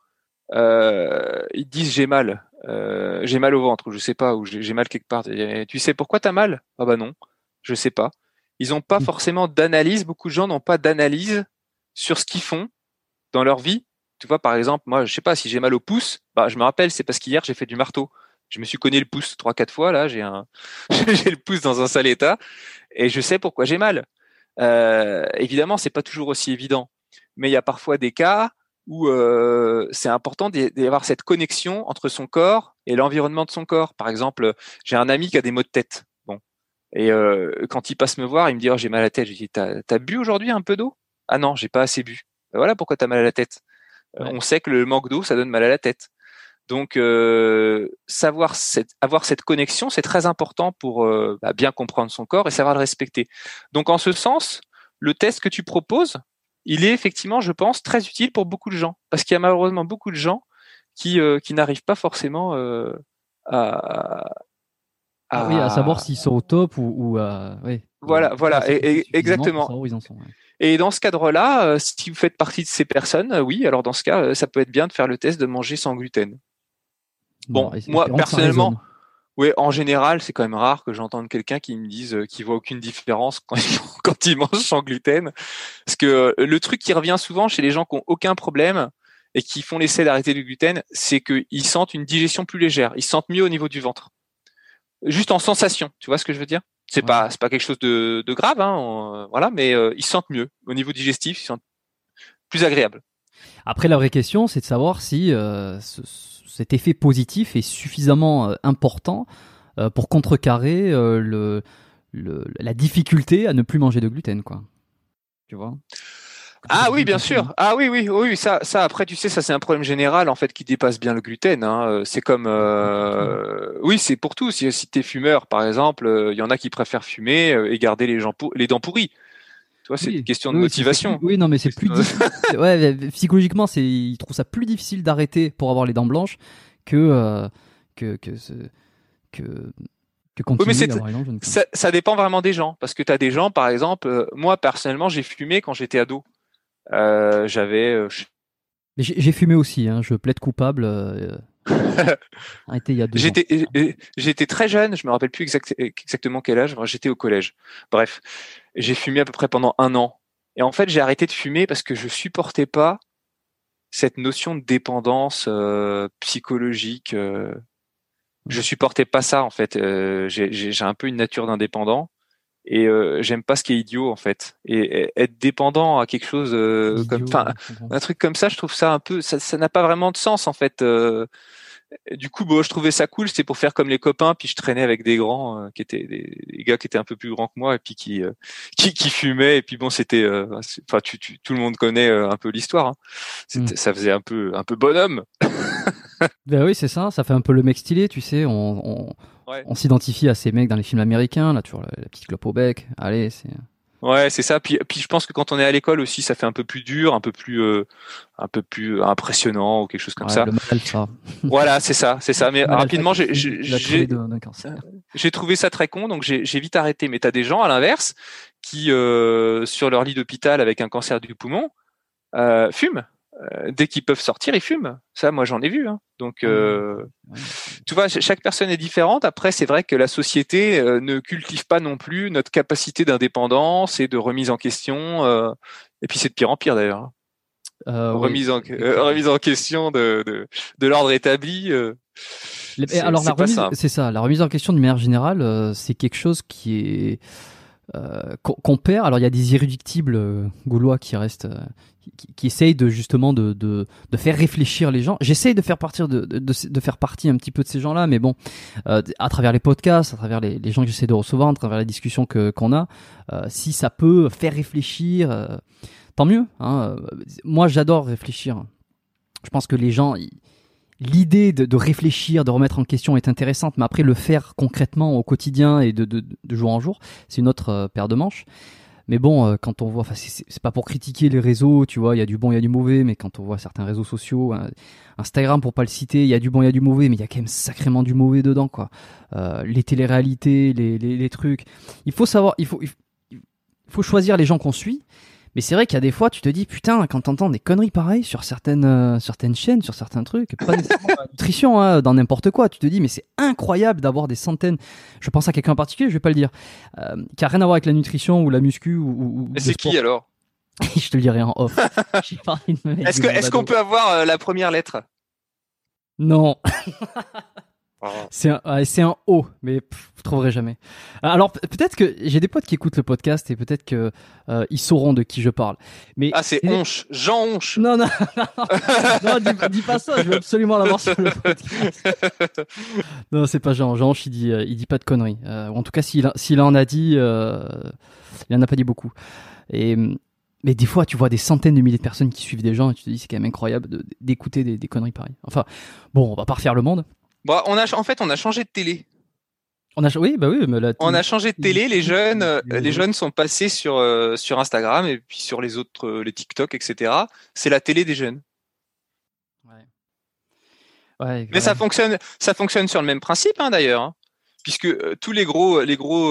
ils disent j'ai mal au ventre, ou je sais pas, ou j'ai mal quelque part. Et, tu sais pourquoi t'as mal? Ah bah non, je sais pas. Ils n'ont pas forcément d'analyse, beaucoup de gens n'ont pas d'analyse sur ce qu'ils font dans leur vie. Tu vois, par exemple, moi, je sais pas, si j'ai mal au pouce, bah, je me rappelle, c'est parce qu'hier, j'ai fait du marteau. Je me suis cogné le pouce 3-4 fois, là, j'ai le pouce dans un sale état, et je sais pourquoi j'ai mal. Évidemment, c'est pas toujours aussi évident, mais il y a parfois des cas où c'est important d'avoir cette connexion entre son corps et l'environnement de son corps. Par exemple, j'ai un ami qui a des maux de tête. Bon, et quand il passe me voir, il me dit j'ai mal à la tête. Je dis t'as bu aujourd'hui un peu d'eau? Ah non, j'ai pas assez bu. Ben voilà pourquoi t'as mal à la tête. On sait que le manque d'eau, ça donne mal à la tête. Donc avoir cette connexion, c'est très important pour bien comprendre son corps et savoir le respecter. Donc en ce sens, le test que tu proposes, il est effectivement, je pense, très utile pour beaucoup de gens, parce qu'il y a malheureusement beaucoup de gens qui n'arrivent pas forcément à savoir s'ils sont au top ou voilà, exactement. Où ils en sont, ouais. Et dans ce cadre-là, si vous faites partie de ces personnes, oui, alors dans ce cas, ça peut être bien de faire le test de manger sans gluten. Bon, moi personnellement, oui, en général, c'est quand même rare que j'entende quelqu'un qui me dise qu'il voit aucune différence quand il mange sans gluten. Parce que le truc qui revient souvent chez les gens qui ont aucun problème et qui font l'essai d'arrêter le gluten, c'est qu'ils sentent une digestion plus légère. Ils sentent mieux au niveau du ventre. Juste en sensation, tu vois ce que je veux dire? C'est pas quelque chose de grave, hein, voilà, mais ils sentent mieux au niveau digestif, ils sentent plus agréable. Après, la vraie question, c'est de savoir si cet effet positif est suffisamment important pour contrecarrer la difficulté à ne plus manger de gluten, quoi. Tu vois? Ah oui, bien sûr. Ah oui, ça après, tu sais, ça c'est un problème général en fait qui dépasse bien le gluten, hein. C'est comme oui, c'est pour tout. Si t'es fumeur, par exemple, il y en a qui préfèrent fumer et garder les dents pourries. Tu vois, c'est une question de motivation. Oui, non, mais c'est plus difficile. Ouais, psychologiquement, ils trouvent ça plus difficile d'arrêter pour avoir les dents blanches que continuer d'avoir les dents jaunes. Ça dépend vraiment des gens, parce que t'as des gens, par exemple, moi personnellement, j'ai fumé quand j'étais ado. J'ai fumé aussi, hein, je plaide coupable. Arrêté il y a 2 ans. J'étais très jeune, je me rappelle plus exactement quel âge, j'étais au collège. Bref, j'ai fumé à peu près pendant 1 an. Et en fait, j'ai arrêté de fumer parce que je supportais pas cette notion de dépendance psychologique. Je supportais pas ça en fait. J'ai un peu une nature d'indépendant. Et j'aime pas ce qui est idiot en fait, et être dépendant à quelque chose un truc comme ça, je trouve ça un peu, ça n'a pas vraiment de sens en fait. Du coup, je trouvais ça cool, c'était pour faire comme les copains, puis je traînais avec des grands qui étaient des gars qui étaient un peu plus grands que moi, et puis qui fumaient, et puis bon, c'était tout le monde connaît un peu l'histoire, hein. Ça faisait un peu bonhomme. Ben oui, c'est ça fait un peu le mec stylé, tu sais, on s'identifie à ces mecs dans les films américains, là, toujours la petite clope au bec. Allez, c'est. Ouais, c'est ça. Puis je pense que quand on est à l'école aussi, ça fait un peu plus dur, un peu plus impressionnant ou quelque chose comme ça. Le mal, ça. Voilà, c'est ça. Mais rapidement, j'ai trouvé ça très con, donc j'ai vite arrêté. Mais t'as des gens à l'inverse qui, sur leur lit d'hôpital avec un cancer du poumon, fument. Dès qu'ils peuvent sortir, ils fument. Ça, moi, j'en ai vu. Hein. Donc, tu vois, chaque personne est différente. Après, c'est vrai que la société ne cultive pas non plus notre capacité d'indépendance et de remise en question. Et puis, c'est de pire en pire, d'ailleurs. Remise en question de l'ordre établi. Alors, c'est ça. La remise en question, de manière générale, c'est quelque chose qui est qu'on perd. Alors, il y a des irréductibles gaulois qui restent. Qui essaye justement de faire réfléchir les gens. J'essaye de faire partie un petit peu de ces gens-là, mais bon, à travers les podcasts, à travers les gens que j'essaie de recevoir, à travers les discussions qu'on a, si ça peut faire réfléchir, tant mieux. Hein. Moi, j'adore réfléchir. Je pense que les gens, l'idée de réfléchir, de remettre en question est intéressante, mais après le faire concrètement au quotidien et de jour en jour, c'est une autre paire de manches. Mais bon, quand on voit, enfin, c'est pas pour critiquer les réseaux, tu vois, il y a du bon, il y a du mauvais, mais quand on voit certains réseaux sociaux, Instagram pour pas le citer, il y a du bon, il y a du mauvais, mais il y a quand même sacrément du mauvais dedans, quoi. Les téléréalités, les trucs. Il faut savoir, il faut choisir les gens qu'on suit. Mais c'est vrai qu'il y a des fois, tu te dis, putain, quand t'entends des conneries pareilles sur certaines chaînes, sur certains trucs, pas nécessairement la nutrition, hein, dans n'importe quoi, tu te dis, mais c'est incroyable d'avoir des centaines, je pense à quelqu'un en particulier, je vais pas le dire, qui a rien à voir avec la nutrition ou la muscu ou Mais c'est qui alors? Je te le dirai en off. J'ai parlé de mec Est-ce qu'on peut avoir la première lettre? Non. Oh. C'est un O, mais vous trouverez jamais. Alors peut-être que j'ai des potes qui écoutent le podcast et peut-être que ils sauront de qui je parle. Mais c'est Honche, Jean Honche. Non, dis pas ça. Je veux absolument l'avoir sur le podcast. Non, c'est pas Jean. Jean Honche, il dit pas de conneries. Ou en tout cas, s'il en a dit, il en a pas dit beaucoup. Mais des fois, tu vois des centaines de milliers de personnes qui suivent des gens et tu te dis c'est quand même incroyable d'écouter des conneries pareilles. Enfin, bon, on va pas refaire le monde. Bon, on a changé de télé. Oui, mais on a changé de télé. Les jeunes sont passés sur Instagram et puis sur les autres, les TikTok, etc. C'est la télé des jeunes. Ouais, mais ça fonctionne sur le même principe, hein, d'ailleurs, hein, puisque tous les gros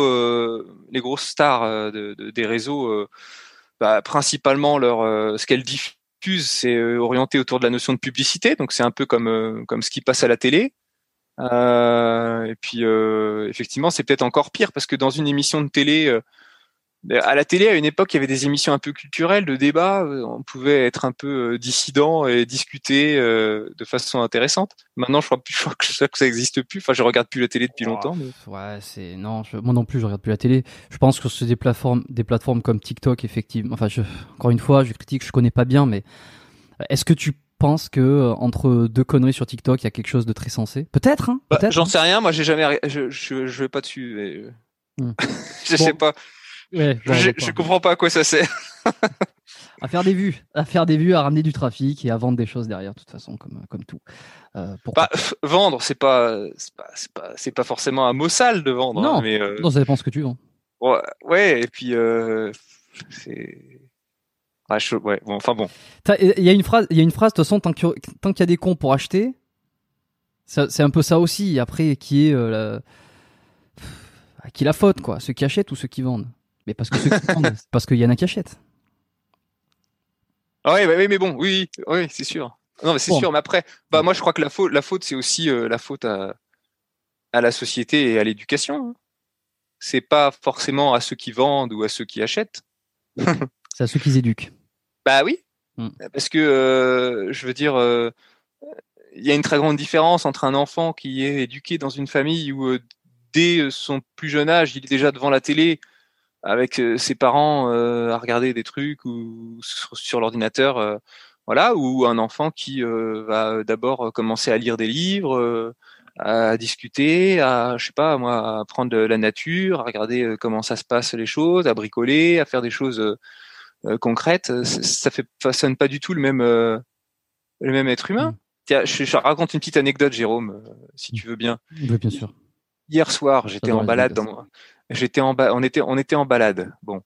stars des réseaux, principalement ce qu'elles diffusent, c'est orienté autour de la notion de publicité. Donc c'est un peu comme ce qui passe à la télé. Et puis effectivement, c'est peut-être encore pire parce que dans une émission de télé, à la télé, à une époque, il y avait des émissions un peu culturelles, de débat. On pouvait être un peu dissident et discuter de façon intéressante. Maintenant, je crois que ça existe plus. Enfin, je regarde plus la télé depuis longtemps. Mais... Ouais, moi non plus, je regarde plus la télé. Je pense que c'est des plateformes comme TikTok, effectivement. Enfin, encore une fois, je critique, je connais pas bien, mais est-ce que tu penses que entre deux conneries sur TikTok, il y a quelque chose de très sensé? Peut-être, hein. Peut-être. J'en sais rien. Moi, j'ai jamais. Je vais pas dessus. Je sais pas. Ouais, je comprends pas à quoi ça sert. à faire des vues, à ramener du trafic et à vendre des choses derrière, de toute façon, comme tout. Vendre, c'est pas forcément un mot sale de vendre. Non, hein, mais non, ça dépend ce que tu vends. Ouais, et puis c'est. Ouais, bon, enfin bon. Il y a une phrase, de toute façon, tant qu'il y a des cons pour acheter, c'est un peu ça aussi. Après, qui est la faute, quoi, ceux qui achètent ou ceux qui vendent? Mais parce que ceux qui vendent, c'est parce qu'il y en a qui achètent. Ah ouais, mais bon, oui, c'est sûr. Non, mais c'est sûr. Mais après, moi, je crois que la faute, c'est aussi la faute à la société et à l'éducation. Hein. C'est pas forcément à ceux qui vendent ou à ceux qui achètent. C'est à ceux qui éduquent. Bah oui, parce que je veux dire, il y a une très grande différence entre un enfant qui est éduqué dans une famille où dès son plus jeune âge, il est déjà devant la télé avec ses parents à regarder des trucs ou sur l'ordinateur, voilà, ou un enfant qui va d'abord commencer à lire des livres, à discuter, à je sais pas moi, à apprendre de la nature, à regarder comment ça se passe les choses, à bricoler, à faire des choses concrètes. Ça façonne pas du tout le même être humain. Tiens, je raconte une petite anecdote, Jérôme, si tu veux bien. Oui, bien sûr. Hier soir, j'étais en balade on était en balade. Bon.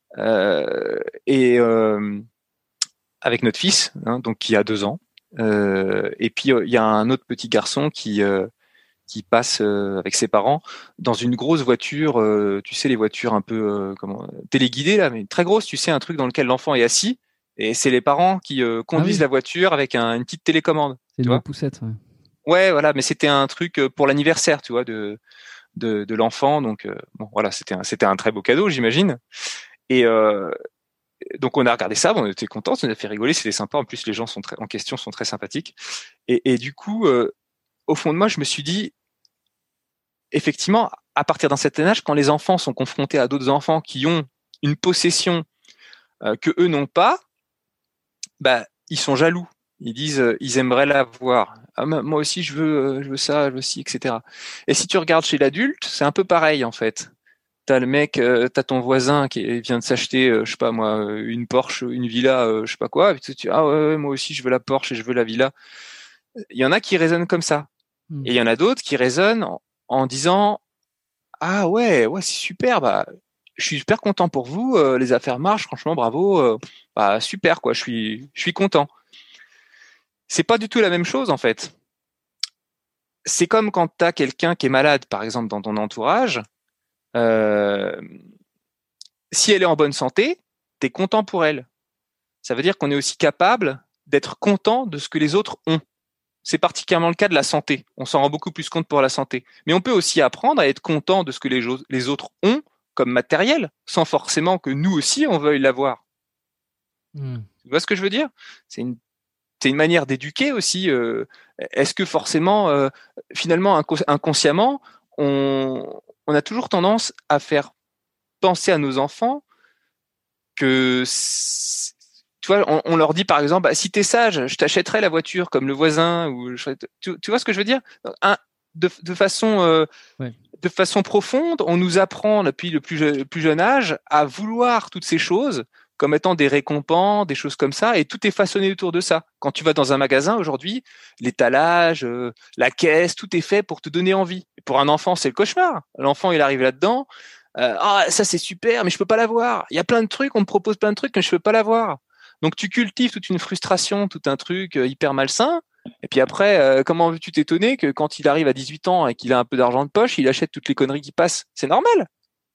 Avec notre fils, hein, donc qui a 2 ans. Et puis il y a un autre petit garçon qui passe avec ses parents dans une grosse voiture, tu sais, les voitures un peu téléguidées là, mais très grosse, tu sais, un truc dans lequel l'enfant est assis et c'est les parents qui conduisent la voiture avec une petite télécommande. C'est une poussette. Ouais, voilà, mais c'était un truc pour l'anniversaire, tu vois, de l'enfant, donc bon, voilà, c'était un très beau cadeau, j'imagine. Et donc on a regardé ça, on était contents, ça nous a fait rigoler, c'était sympa. En plus, les gens en question sont très sympathiques. Et du coup, au fond de moi, je me suis dit, effectivement, à partir d'un certain âge, quand les enfants sont confrontés à d'autres enfants qui ont une possession que eux n'ont pas, ils sont jaloux. Ils disent, ils aimeraient l'avoir. Ah, moi aussi, je veux ça, je veux ci, etc. Et si tu regardes chez l'adulte, c'est un peu pareil en fait. T'as le mec, t'as ton voisin qui vient de s'acheter, je sais pas moi, une Porsche, une villa, je sais pas quoi. Et puis ah ouais, moi aussi, je veux la Porsche et je veux la villa. Il y en a qui raisonnent comme ça. Et il y en a d'autres qui raisonnent en disant ah ouais, c'est super, je suis super content pour vous, les affaires marchent, franchement, bravo, super, quoi, je suis content. C'est pas du tout la même chose, en fait. C'est comme quand tu as quelqu'un qui est malade, par exemple, dans ton entourage, si elle est en bonne santé, tu es content pour elle. Ça veut dire qu'on est aussi capable d'être content de ce que les autres ont. C'est particulièrement le cas de la santé. On s'en rend beaucoup plus compte pour la santé. Mais on peut aussi apprendre à être content de ce que les autres ont comme matériel, sans forcément que nous aussi, on veuille l'avoir. Tu vois ce que je veux dire ? C'est une manière d'éduquer aussi. Est-ce que forcément, finalement, inconsciemment, on a toujours tendance à faire penser à nos enfants que, tu vois, on leur dit par exemple, si t'es sage, je t'achèterai la voiture comme le voisin. Tu vois ce que je veux dire ? De façon profonde, on nous apprend depuis le plus jeune âge à vouloir toutes ces choses comme étant des récompenses, des choses comme ça, et tout est façonné autour de ça. Quand tu vas dans un magasin aujourd'hui, l'étalage, la caisse, tout est fait pour te donner envie. Et pour un enfant, c'est le cauchemar. L'enfant, il arrive là-dedans, ça c'est super, mais je peux pas l'avoir. Il y a plein de trucs, on me propose plein de trucs, mais je peux pas l'avoir. Donc tu cultives toute une frustration, tout un truc hyper malsain. Et puis après, comment veux-tu t'étonner que quand il arrive à 18 ans et qu'il a un peu d'argent de poche, il achète toutes les conneries qui passent ? C'est normal.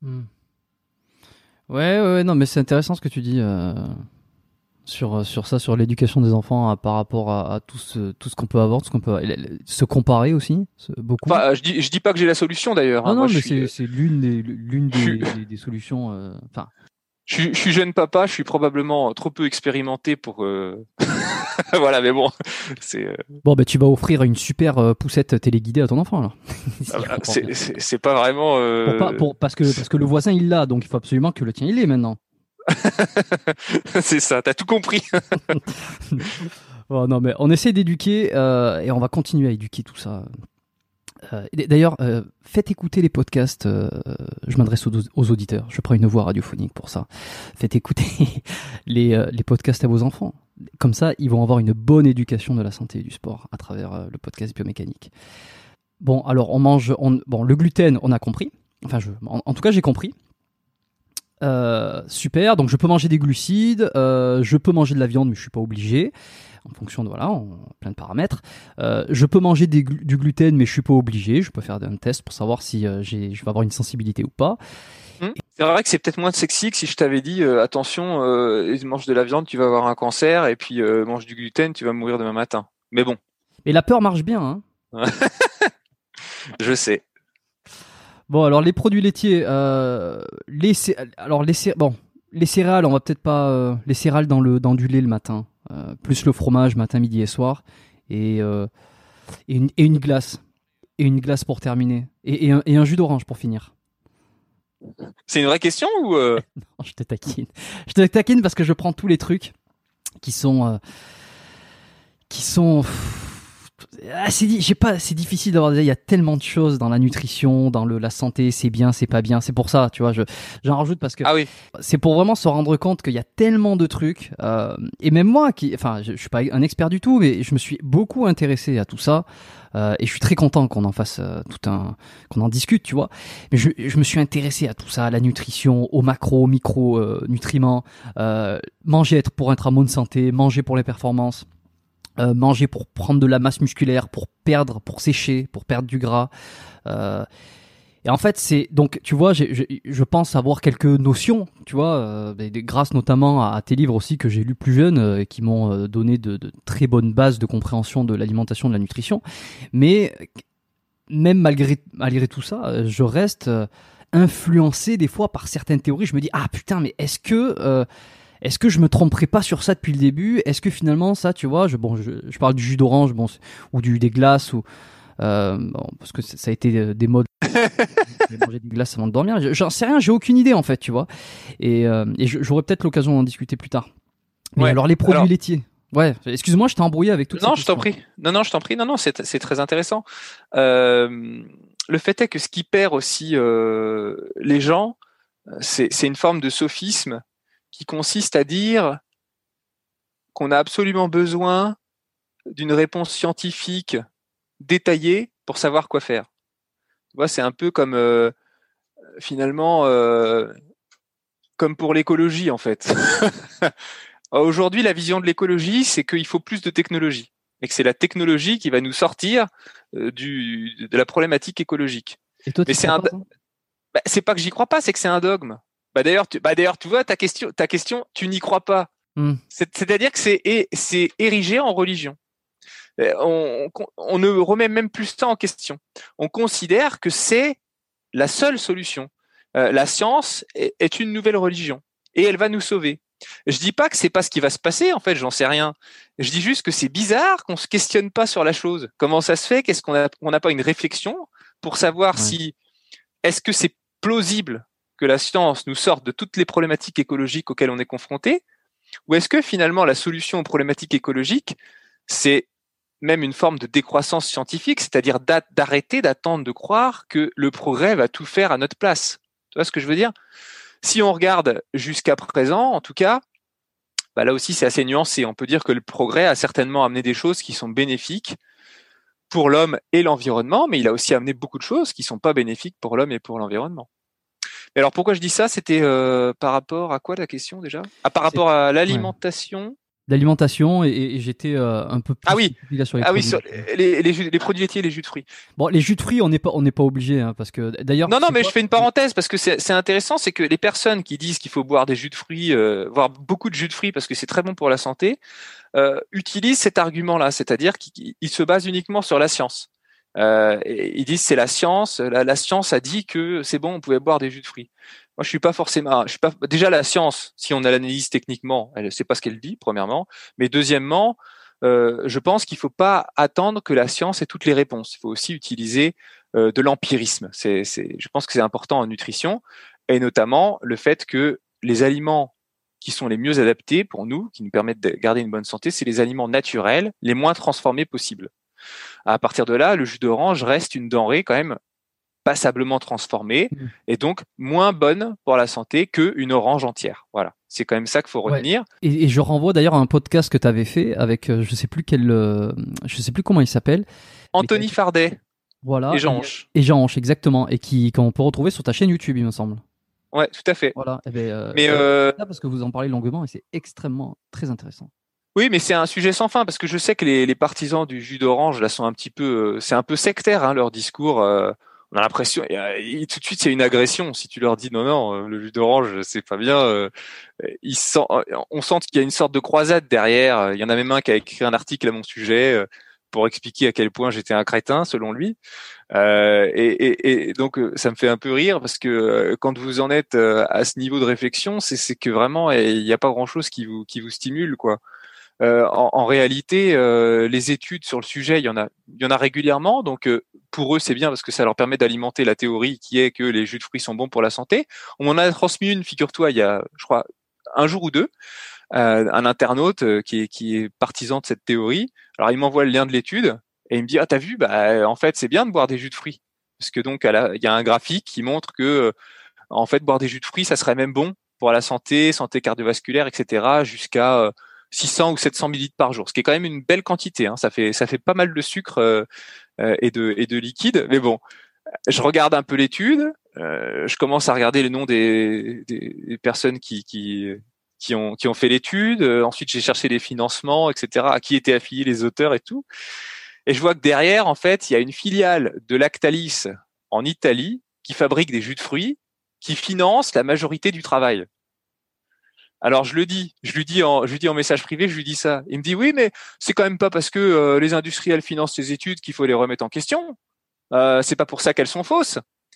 Ouais, non, mais c'est intéressant ce que tu dis sur ça, sur l'éducation des enfants par rapport à tout ce qu'on peut avoir, tout ce qu'on peut se comparer aussi, beaucoup. Enfin, je dis pas que j'ai la solution d'ailleurs. Non, Moi, mais c'est l'une des solutions. Enfin. Je suis jeune papa, je suis probablement trop peu expérimenté pour. Voilà, mais bon, c'est. Bon, tu vas offrir une super poussette téléguidée à ton enfant alors. C'est pas vraiment. Parce que le voisin il l'a, donc il faut absolument que le tien il l'ait maintenant. C'est ça, t'as tout compris. Bon, non, mais on essaie d'éduquer et on va continuer à éduquer tout ça. D'ailleurs, faites écouter les podcasts. Je m'adresse aux auditeurs. Je prends une voix radiophonique pour ça. Faites écouter les podcasts à vos enfants. Comme ça, ils vont avoir une bonne éducation de la santé et du sport à travers le podcast biomécanique. Bon, alors on mange. Le gluten, on a compris. Enfin, en tout cas, j'ai compris. Super. Donc, je peux manger des glucides. Je peux manger de la viande, mais je suis pas obligé. En fonction de plein de paramètres. Je peux manger du gluten, mais je suis pas obligé. Je peux faire un test pour savoir si je vais avoir une sensibilité ou pas. C'est vrai que c'est peut-être moins sexy que si je t'avais dit attention, mange de la viande, tu vas avoir un cancer, et puis mange du gluten, tu vas mourir demain matin. Mais bon. Et la peur marche bien, hein. Je sais. Bon, alors les produits laitiers, les céréales, on va peut-être pas les céréales dans du lait le matin. Plus le fromage matin, midi et soir, et une glace, pour terminer, et un jus d'orange pour finir. C'est une vraie question ou Non, je te taquine parce que je prends tous les trucs qui sont c'est difficile d'avoir il y a tellement de choses dans la nutrition, dans la santé, c'est bien, c'est pas bien, c'est pour ça, tu vois, j'en rajoute parce que c'est pour vraiment se rendre compte qu'il y a tellement de trucs et même moi je suis pas un expert du tout, mais je me suis beaucoup intéressé à tout ça et je suis très content qu'on en fasse qu'on en discute, tu vois. Mais je me suis intéressé à tout ça, à la nutrition, aux macro, micro nutriments, manger pour être en bonne santé, manger pour les performances. Manger pour prendre de la masse musculaire, pour sécher, pour perdre du gras. Et en fait, c'est donc, tu vois, je pense avoir quelques notions, tu vois, grâce notamment à tes livres aussi que j'ai lus plus jeune, qui m'ont donné de très bonnes bases de compréhension de l'alimentation, de la nutrition. Mais même malgré tout ça, je reste influencé des fois par certaines théories. Je me dis putain, mais est-ce que je me tromperais pas sur ça depuis le début ? Est-ce que finalement ça, tu vois, je parle du jus d'orange, ou des glaces, ou parce que ça a été des modes. Manger des glaces avant de dormir. J'en sais rien, j'ai aucune idée en fait, tu vois. Et j'aurai peut-être l'occasion d'en discuter plus tard. Mais alors les produits laitiers. Ouais, excuse-moi, je t'ai embrouillé avec tout ça. Non, je t'en prie. Non, je t'en prie. Non, c'est très intéressant. Le fait est que ce qui perd aussi les gens, c'est une forme de sophisme qui consiste à dire qu'on a absolument besoin d'une réponse scientifique détaillée pour savoir quoi faire. Tu vois, c'est un peu comme finalement comme pour l'écologie en fait. Aujourd'hui, la vision de l'écologie, c'est qu'il faut plus de technologie et que c'est la technologie qui va nous sortir de la problématique écologique. Et toi, Mais c'est pas que j'y crois pas, c'est que c'est un dogme. D'ailleurs, tu vois ta question, tu n'y crois pas. C'est-à-dire que c'est érigé en religion. On ne remet même plus ça en question. On considère que c'est la seule solution. La science est une nouvelle religion et elle va nous sauver. Je dis pas que c'est pas ce qui va se passer, en fait, j'en sais rien. Je dis juste que c'est bizarre qu'on se questionne pas sur la chose. Comment ça se fait? Qu'est-ce qu'on n'a pas une réflexion pour savoir si est-ce que c'est plausible que la science nous sorte de toutes les problématiques écologiques auxquelles on est confronté, ou est-ce que finalement la solution aux problématiques écologiques, c'est même une forme de décroissance scientifique, c'est-à-dire d'arrêter d'attendre de croire que le progrès va tout faire à notre place. Tu vois ce que je veux dire? Si on regarde jusqu'à présent, en tout cas, là aussi c'est assez nuancé. On peut dire que le progrès a certainement amené des choses qui sont bénéfiques pour l'homme et l'environnement, mais il a aussi amené beaucoup de choses qui sont pas bénéfiques pour l'homme et pour l'environnement. Mais alors pourquoi je dis ça? C'était par rapport à quoi la question déjà? Par rapport à l'alimentation. L'alimentation et j'étais un peu plus sur les produits laitiers et les jus de fruits. Bon, les jus de fruits, on n'est pas obligé parce que d'ailleurs. Non, mais je fais une parenthèse parce que c'est intéressant, c'est que les personnes qui disent qu'il faut boire des jus de fruits, voire beaucoup de jus de fruits parce que c'est très bon pour la santé, utilisent cet argument-là, c'est-à-dire qu'ils se basent uniquement sur la science. Et ils disent c'est la science, la science a dit que c'est bon, on pouvait boire des jus de fruits. Moi, je suis pas déjà la science, si on a l'analyse techniquement, elle sait pas ce qu'elle dit, premièrement. Mais deuxièmement, je pense qu'il faut pas attendre que la science ait toutes les réponses. Il faut aussi utiliser de l'empirisme. Je pense que c'est important en nutrition, et notamment le fait que les aliments qui sont les mieux adaptés pour nous, qui nous permettent de garder une bonne santé, c'est les aliments naturels, les moins transformés possibles. À partir de là, le jus d'orange reste une denrée quand même passablement transformée et donc moins bonne pour la santé qu'une orange entière. Voilà, c'est quand même ça qu'il faut retenir. Ouais. Et je renvoie d'ailleurs à un podcast que tu avais fait avec je sais plus comment il s'appelle. Anthony Fardet. Voilà. Et Jean Hanche. Et Jean Hanche, exactement, et qu'on peut retrouver sur ta chaîne YouTube, il me semble. Ouais, tout à fait. Voilà. Parce que vous en parlez longuement et c'est extrêmement très intéressant. Oui, mais c'est un sujet sans fin parce que je sais que les partisans du jus d'orange là sont un petit peu, c'est un peu sectaire leur discours. On a l'impression, tout de suite, il y a une agression. Si tu leur dis non, le jus d'orange, c'est pas bien, on sent qu'il y a une sorte de croisade derrière. Il y en a même un qui a écrit un article à mon sujet pour expliquer à quel point j'étais un crétin, selon lui. Et donc, ça me fait un peu rire parce que quand vous en êtes à ce niveau de réflexion, c'est que vraiment, il n'y a pas grand-chose qui vous stimule, quoi. En réalité, les études sur le sujet, il y en a régulièrement. Donc, pour eux, c'est bien parce que ça leur permet d'alimenter la théorie qui est que les jus de fruits sont bons pour la santé. On m'en a transmis une, figure-toi, il y a, je crois, un jour ou deux, un internaute qui est partisan de cette théorie. Alors, il m'envoie le lien de l'étude et il me dit t'as vu, en fait, c'est bien de boire des jus de fruits parce que donc il y a un graphique qui montre que en fait, boire des jus de fruits, ça serait même bon pour la santé cardiovasculaire, etc., jusqu'à 600 ou 700 millilitres par jour, ce qui est quand même une belle quantité. Hein. Ça fait pas mal de sucre et de liquide. Mais bon, je regarde un peu l'étude. Je commence à regarder les noms des personnes qui ont fait l'étude. Ensuite, j'ai cherché les financements, etc. À qui étaient affiliés les auteurs et tout. Et je vois que derrière, en fait, il y a une filiale de Lactalis en Italie qui fabrique des jus de fruits, qui finance la majorité du travail. Alors je lui dis en message privé, je lui dis ça. Il me dit oui, mais c'est quand même pas parce que les industriels financent ces études qu'il faut les remettre en question. C'est pas pour ça qu'elles sont fausses.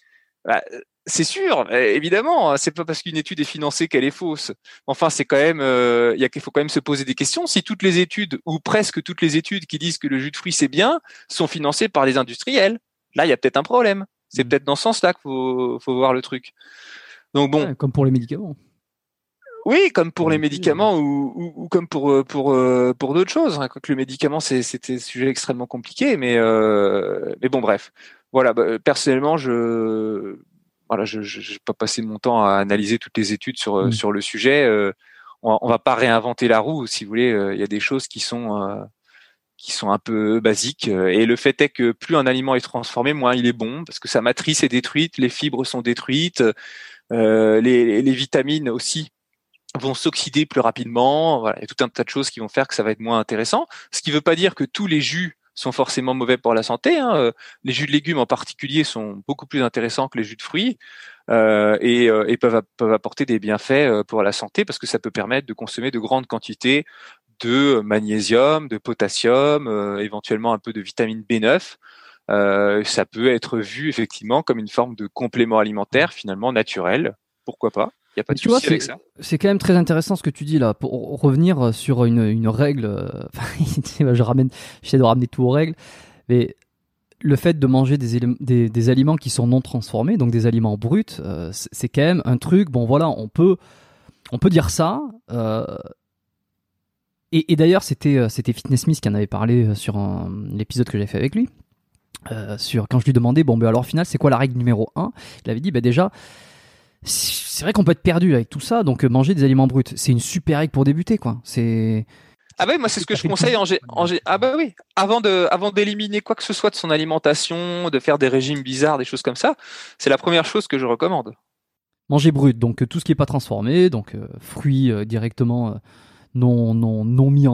C'est sûr, évidemment, c'est pas parce qu'une étude est financée qu'elle est fausse. Enfin, c'est quand même, il faut quand même se poser des questions. Si toutes les études ou presque toutes les études qui disent que le jus de fruits c'est bien sont financées par les industriels, là il y a peut-être un problème. C'est peut-être dans ce sens-là qu'il faut voir le truc. Donc bon, comme pour les médicaments. Oui, comme pour les médicaments ou comme pour d'autres choses. Hein. Quoique le médicament, c'était un sujet extrêmement compliqué, mais bon, bref. Voilà. Personnellement, je vais pas passer mon temps à analyser toutes les études sur le sujet. On va pas réinventer la roue, si vous voulez. Il y a des choses qui sont un peu basiques. Et le fait est que plus un aliment est transformé, moins il est bon, parce que sa matrice est détruite, les fibres sont détruites. Les vitamines aussi vont s'oxyder plus rapidement. Voilà, il y a tout un tas de choses qui vont faire que ça va être moins intéressant. Ce qui ne veut pas dire que tous les jus sont forcément mauvais pour la santé. Les jus de légumes en particulier sont beaucoup plus intéressants que les jus de fruits et peuvent apporter des bienfaits pour la santé parce que ça peut permettre de consommer de grandes quantités de magnésium, de potassium, éventuellement un peu de vitamine B9. Ça peut être vu effectivement comme une forme de complément alimentaire finalement naturel. Pourquoi pas? Il n'y a pas de souci avec ça. C'est quand même très intéressant ce que tu dis là. Pour revenir sur une règle, j'essaie de ramener tout aux règles, mais le fait de manger des aliments qui sont non transformés, donc des aliments bruts, c'est quand même un truc. Bon voilà, on peut dire ça. Et d'ailleurs, c'était Fitness Smith qui en avait parlé sur l'épisode que j'avais fait avec lui. Quand je lui demandais, bon, ben alors au final, c'est quoi la règle numéro 1 ? Il avait dit, déjà, c'est vrai qu'on peut être perdu avec tout ça, donc manger des aliments bruts, c'est une super règle pour débuter, quoi. Ah bah oui, moi c'est ce que je conseille ah bah oui, avant d'éliminer quoi que ce soit de son alimentation, de faire des régimes bizarres, des choses comme ça, c'est la première chose que je recommande. Manger brut, donc tout ce qui est pas transformé, donc fruits directement non mis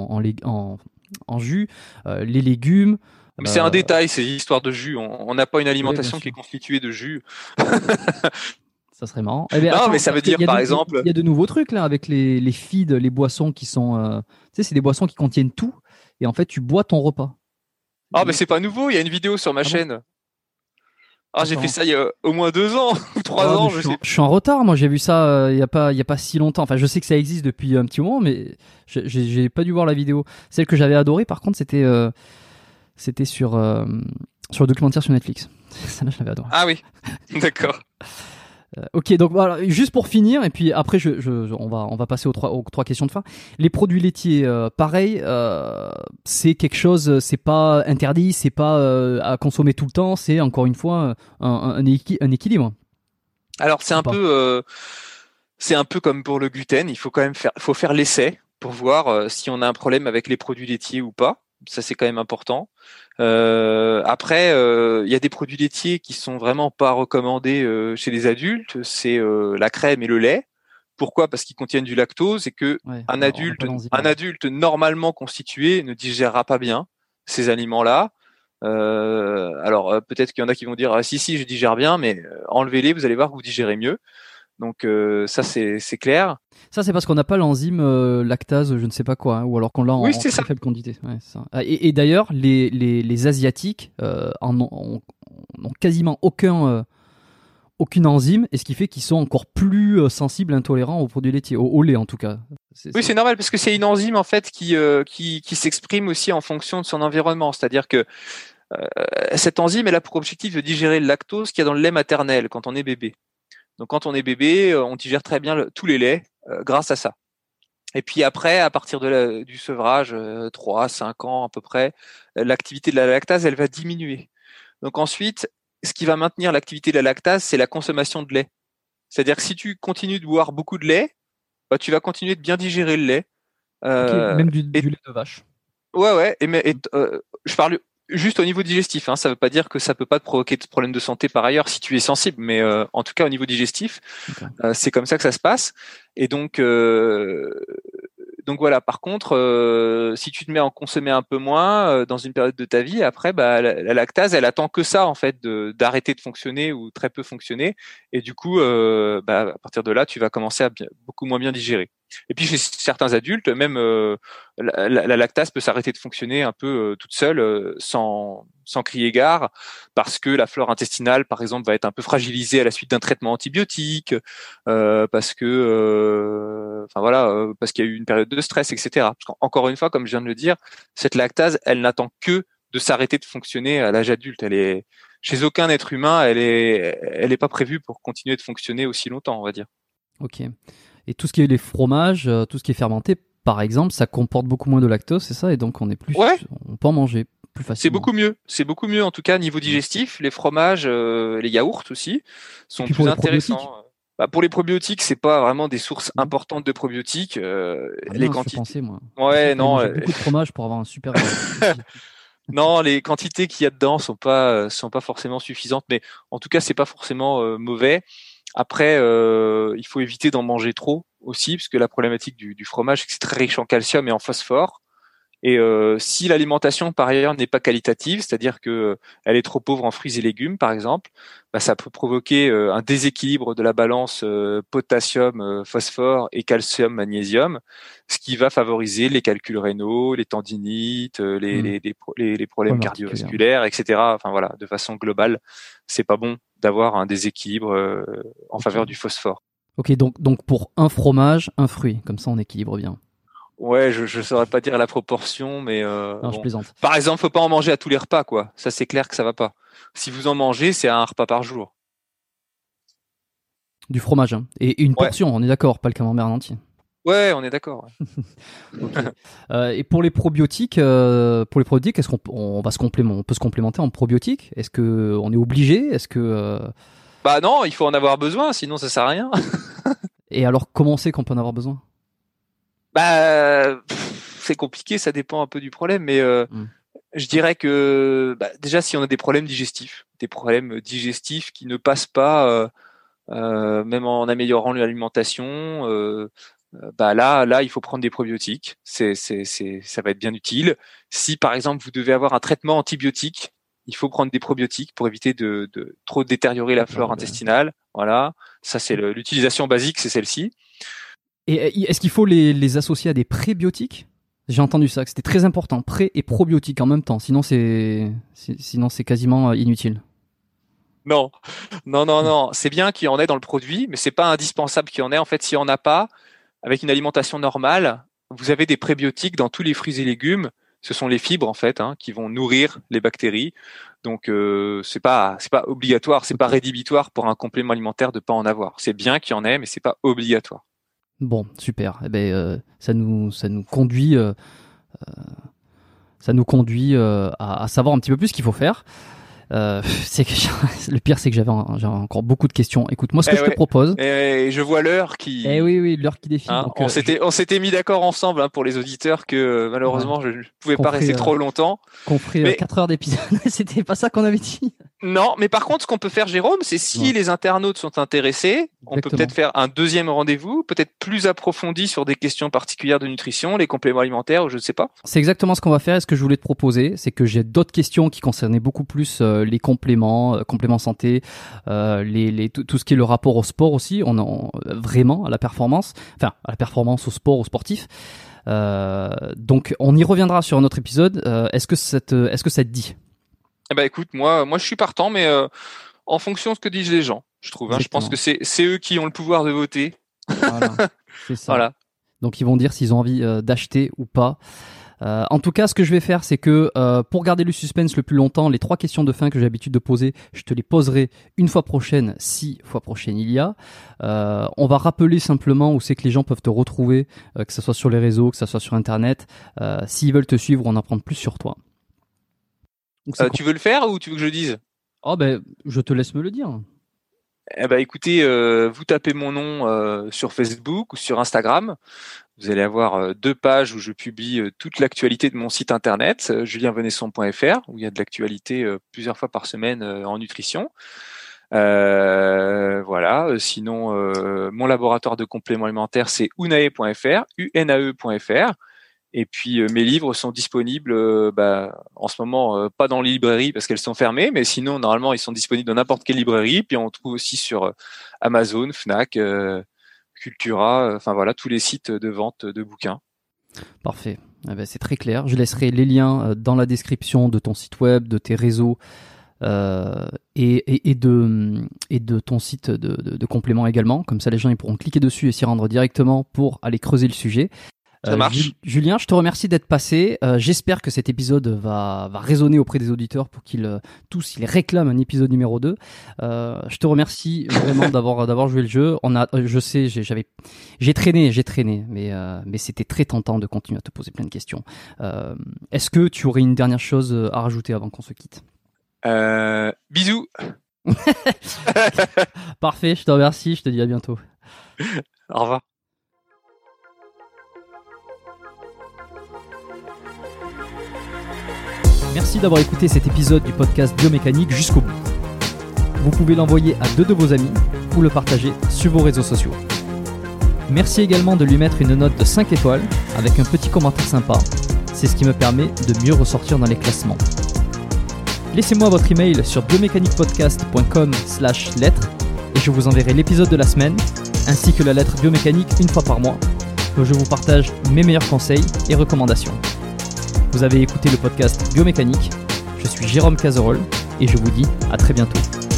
en jus, les légumes. Mais c'est un détail, ces histoires de jus. On n'a pas une alimentation qui est constituée de jus. Ça serait marrant. Mais ça veut dire, par exemple... Il y a de nouveaux trucs, là, avec les feeds, les boissons qui sont... tu sais, c'est des boissons qui contiennent tout, et en fait, tu bois ton repas. Ah, mais c'est pas nouveau, il y a une vidéo sur ma chaîne. J'ai fait ça il y a au moins 2 ans, ou 3 ans, je sais. Je suis en retard, moi, j'ai vu ça il y a pas si longtemps. Enfin, je sais que ça existe depuis un petit moment, mais j'ai pas dû voir la vidéo. Celle que j'avais adorée, par contre, c'était sur le documentaire sur Netflix. Ça, là, je l'avais adoré. Ah oui, d'accord. Ok, donc voilà, juste pour finir, et puis après, on va passer aux trois questions de fin. Les produits laitiers, pareil, c'est quelque chose, c'est pas interdit, c'est pas à consommer tout le temps, c'est encore une fois un équilibre. Alors c'est un peu comme pour le gluten, il faut quand même faire l'essai pour voir si on a un problème avec les produits laitiers ou pas. Ça c'est quand même important. Après, il y a des produits laitiers qui sont vraiment pas recommandés chez les adultes. C'est la crème et le lait. Pourquoi ? Parce qu'ils contiennent du lactose et que un adulte normalement constitué ne digérera pas bien ces aliments-là. Alors peut-être qu'il y en a qui vont dire si je digère bien, mais enlevez-les, vous allez voir que vous digérez mieux. Donc ça c'est clair. Ça c'est parce qu'on n'a pas l'enzyme lactase, je ne sais pas quoi, ou alors qu'on l'a en très faible quantité. Ouais, ça. Et d'ailleurs les asiatiques ont quasiment aucune enzyme, et ce qui fait qu'ils sont encore plus sensibles, intolérants aux produits laitiers, au lait en tout cas. C'est normal parce que c'est une enzyme en fait qui s'exprime aussi en fonction de son environnement, c'est-à-dire que cette enzyme elle a pour objectif de digérer le lactose qu'il y a dans le lait maternel quand on est bébé. Donc quand on est bébé, on digère très bien tous les laits grâce à ça. Et puis après, à partir du sevrage, 3-5 ans à peu près, l'activité de la lactase, elle va diminuer. Donc ensuite, ce qui va maintenir l'activité de la lactase, c'est la consommation de lait. C'est-à-dire que si tu continues de boire beaucoup de lait, tu vas continuer de bien digérer le lait. Même du lait de vache. Ouais. Je parle juste au niveau digestif, ça veut pas dire que ça peut pas te provoquer de problèmes de santé par ailleurs si tu es sensible, mais en tout cas au niveau digestif, c'est comme ça que ça se passe. Et donc voilà. Par contre, si tu te mets à en consommer un peu moins dans une période de ta vie, après, la lactase, elle attend que ça en fait, d'arrêter de fonctionner ou très peu fonctionner. Et du coup, à partir de là, tu vas commencer à beaucoup moins bien digérer. Et puis chez certains adultes, même la lactase peut s'arrêter de fonctionner un peu toute seule, sans crier gare, parce que la flore intestinale, par exemple, va être un peu fragilisée à la suite d'un traitement antibiotique, parce que, parce qu'il y a eu une période de stress, etc. Parce qu'encore une fois, comme je viens de le dire, cette lactase, elle n'attend que de s'arrêter de fonctionner à l'âge adulte. Elle est chez aucun être humain, elle est pas prévue pour continuer de fonctionner aussi longtemps, on va dire. Ok. Et tout ce qui est les fromages, tout ce qui est fermenté, par exemple, ça comporte beaucoup moins de lactose, c'est ça, et donc on peut en manger plus facilement. C'est beaucoup mieux en tout cas niveau digestif. Les fromages, les yaourts aussi sont plus intéressants. Pour les probiotiques, c'est pas vraiment des sources importantes de probiotiques. Les quantités. Pensais, moi. Ouais, non. Beaucoup de fromage pour avoir un super. Non, les quantités qu'il y a dedans sont pas forcément suffisantes, mais en tout cas, c'est pas forcément mauvais. Après, il faut éviter d'en manger trop aussi, parce que la problématique du fromage, c'est que c'est très riche en calcium et en phosphore. Et si l'alimentation par ailleurs n'est pas qualitative, c'est-à-dire que elle est trop pauvre en fruits et légumes par exemple, bah, ça peut provoquer un déséquilibre de la balance potassium, phosphore et calcium, magnésium, ce qui va favoriser les calculs rénaux, les tendinites, les problèmes cardiovasculaires, etc. Enfin voilà, de façon globale, c'est pas bon d'avoir un déséquilibre en faveur du phosphore. Ok, donc pour un fromage, un fruit, comme ça on équilibre bien. Ouais, je saurais pas dire la proportion, mais non, je plaisante. Par exemple, faut pas en manger à tous les repas, quoi. Ça, c'est clair que ça va pas. Si vous en mangez, c'est un repas par jour. Du fromage, hein. Et une portion, on est d'accord, pas le camembert en entier. Ouais, on est d'accord. Ouais. Okay. Et pour les probiotiques, est-ce qu'on on peut se complémenter en probiotiques? Est-ce que on est obligé? Est-ce que Bah non, il faut en avoir besoin, sinon ça sert à rien. Et alors, comment on sait qu'on peut en avoir besoin? Bah, c'est compliqué, ça dépend un peu du problème, mais je dirais que déjà si on a des problèmes digestifs qui ne passent pas, même en améliorant l'alimentation, là il faut prendre des probiotiques. Ça va être bien utile. Si par exemple vous devez avoir un traitement antibiotique, il faut prendre des probiotiques pour éviter de trop détériorer la flore intestinale. Voilà, ça c'est l'utilisation basique, c'est celle-ci. Et est-ce qu'il faut les associer à des prébiotiques? J'ai entendu ça, que c'était très important, pré et probiotiques en même temps, sinon c'est quasiment inutile. Non, c'est bien qu'il y en ait dans le produit, mais c'est pas indispensable qu'il y en ait. En fait, s'il y en a pas, avec une alimentation normale, vous avez des prébiotiques dans tous les fruits et légumes. Ce sont les fibres en fait, qui vont nourrir les bactéries. Donc c'est pas obligatoire, c'est pas rédhibitoire pour un complément alimentaire de pas en avoir. C'est bien qu'il y en ait, mais c'est pas obligatoire. Bon, super. Eh ben, ça nous conduit à savoir un petit peu plus ce qu'il faut faire. C'est que le pire, c'est que j'avais encore beaucoup de questions. Écoute, moi, ce que je te propose. Et je vois l'heure qui. Oui, l'heure qui défile. Donc, on s'était mis d'accord ensemble pour les auditeurs que malheureusement je ne pouvais pas rester trop longtemps. Qu'on ferait 4 heures d'épisode. C'était pas ça qu'on avait dit. Non, mais par contre, ce qu'on peut faire, Jérôme, c'est si les internautes sont intéressés, on peut peut-être faire un deuxième rendez-vous, peut-être plus approfondi sur des questions particulières de nutrition, les compléments alimentaires, ou je ne sais pas. C'est exactement ce qu'on va faire. Et ce que je voulais te proposer, c'est que j'ai d'autres questions qui concernaient beaucoup plus les compléments santé, tout ce qui est le rapport au sport aussi, vraiment à la performance, au sport, aux sportifs. Donc on y reviendra sur un autre épisode. Est-ce que ça te dit? Eh ben écoute, moi je suis partant, mais en fonction de ce que disent les gens, je trouve. Je pense que c'est eux qui ont le pouvoir de voter. Voilà, c'est ça. Voilà. Donc ils vont dire s'ils ont envie d'acheter ou pas. En tout cas, ce que je vais faire, c'est que pour garder le suspense le plus longtemps, les 3 questions de fin que j'ai l'habitude de poser, je te les poserai une fois prochaine, si fois prochaine il y a. On va rappeler simplement où c'est que les gens peuvent te retrouver, que ce soit sur les réseaux, que ce soit sur Internet. S'ils veulent te suivre, en apprendre plus sur toi. Donc, tu veux le faire ou tu veux que je le dise? Je te laisse me le dire. Eh ben, écoutez, vous tapez mon nom sur Facebook ou sur Instagram. Vous allez avoir 2 pages où je publie toute l'actualité de mon site internet, julienvenesson.fr, où il y a de l'actualité plusieurs fois par semaine en nutrition. Voilà. Sinon, mon laboratoire de compléments alimentaires, c'est unae.fr, unae.fr. Et puis mes livres sont disponibles en ce moment pas dans les librairies parce qu'elles sont fermées, mais sinon normalement ils sont disponibles dans n'importe quelle librairie. Puis on trouve aussi sur Amazon, Fnac, Cultura, tous les sites de vente de bouquins. Parfait. C'est très clair. Je laisserai les liens dans la description de ton site web, de tes réseaux et de ton site de compléments également. Comme ça les gens ils pourront cliquer dessus et s'y rendre directement pour aller creuser le sujet. Ça marche. Julien, je te remercie d'être passé. J'espère que cet épisode va résonner auprès des auditeurs pour qu'ils tous ils réclament un épisode numéro 2. Je te remercie vraiment d'avoir joué le jeu. Je sais, j'ai traîné, mais c'était très tentant de continuer à te poser plein de questions. Est-ce que tu aurais une dernière chose à rajouter avant qu'on se quitte? Bisous. Parfait, je te remercie. Je te dis à bientôt. Au revoir. Merci d'avoir écouté cet épisode du podcast Biomécanique jusqu'au bout. vous pouvez l'envoyer à 2 de vos amis ou le partager sur vos réseaux sociaux. Merci également de lui mettre une note de 5 étoiles avec un petit commentaire sympa. C'est ce qui me permet de mieux ressortir dans les classements. Laissez-moi votre email sur biomécaniquepodcast.com/lettres et je vous enverrai l'épisode de la semaine ainsi que la lettre biomécanique une fois par mois où je vous partage mes meilleurs conseils et recommandations. Vous avez écouté le podcast Biomécanique. Je suis Jérôme Cazerolle et je vous dis à très bientôt.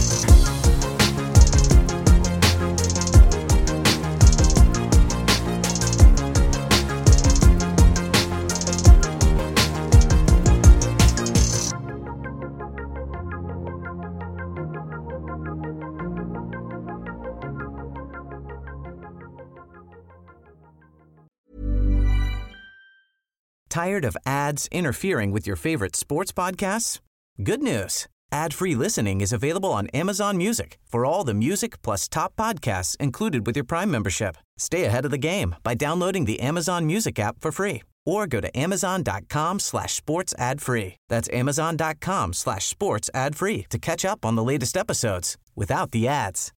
Tired of ads interfering with your favorite sports podcasts? Good news. Ad-free listening is available on Amazon Music for all the music plus top podcasts included with your Prime membership. Stay ahead of the game by downloading the Amazon Music app for free or go to amazon.com/sports ad free. That's amazon.com/sports ad free to catch up on the latest episodes without the ads.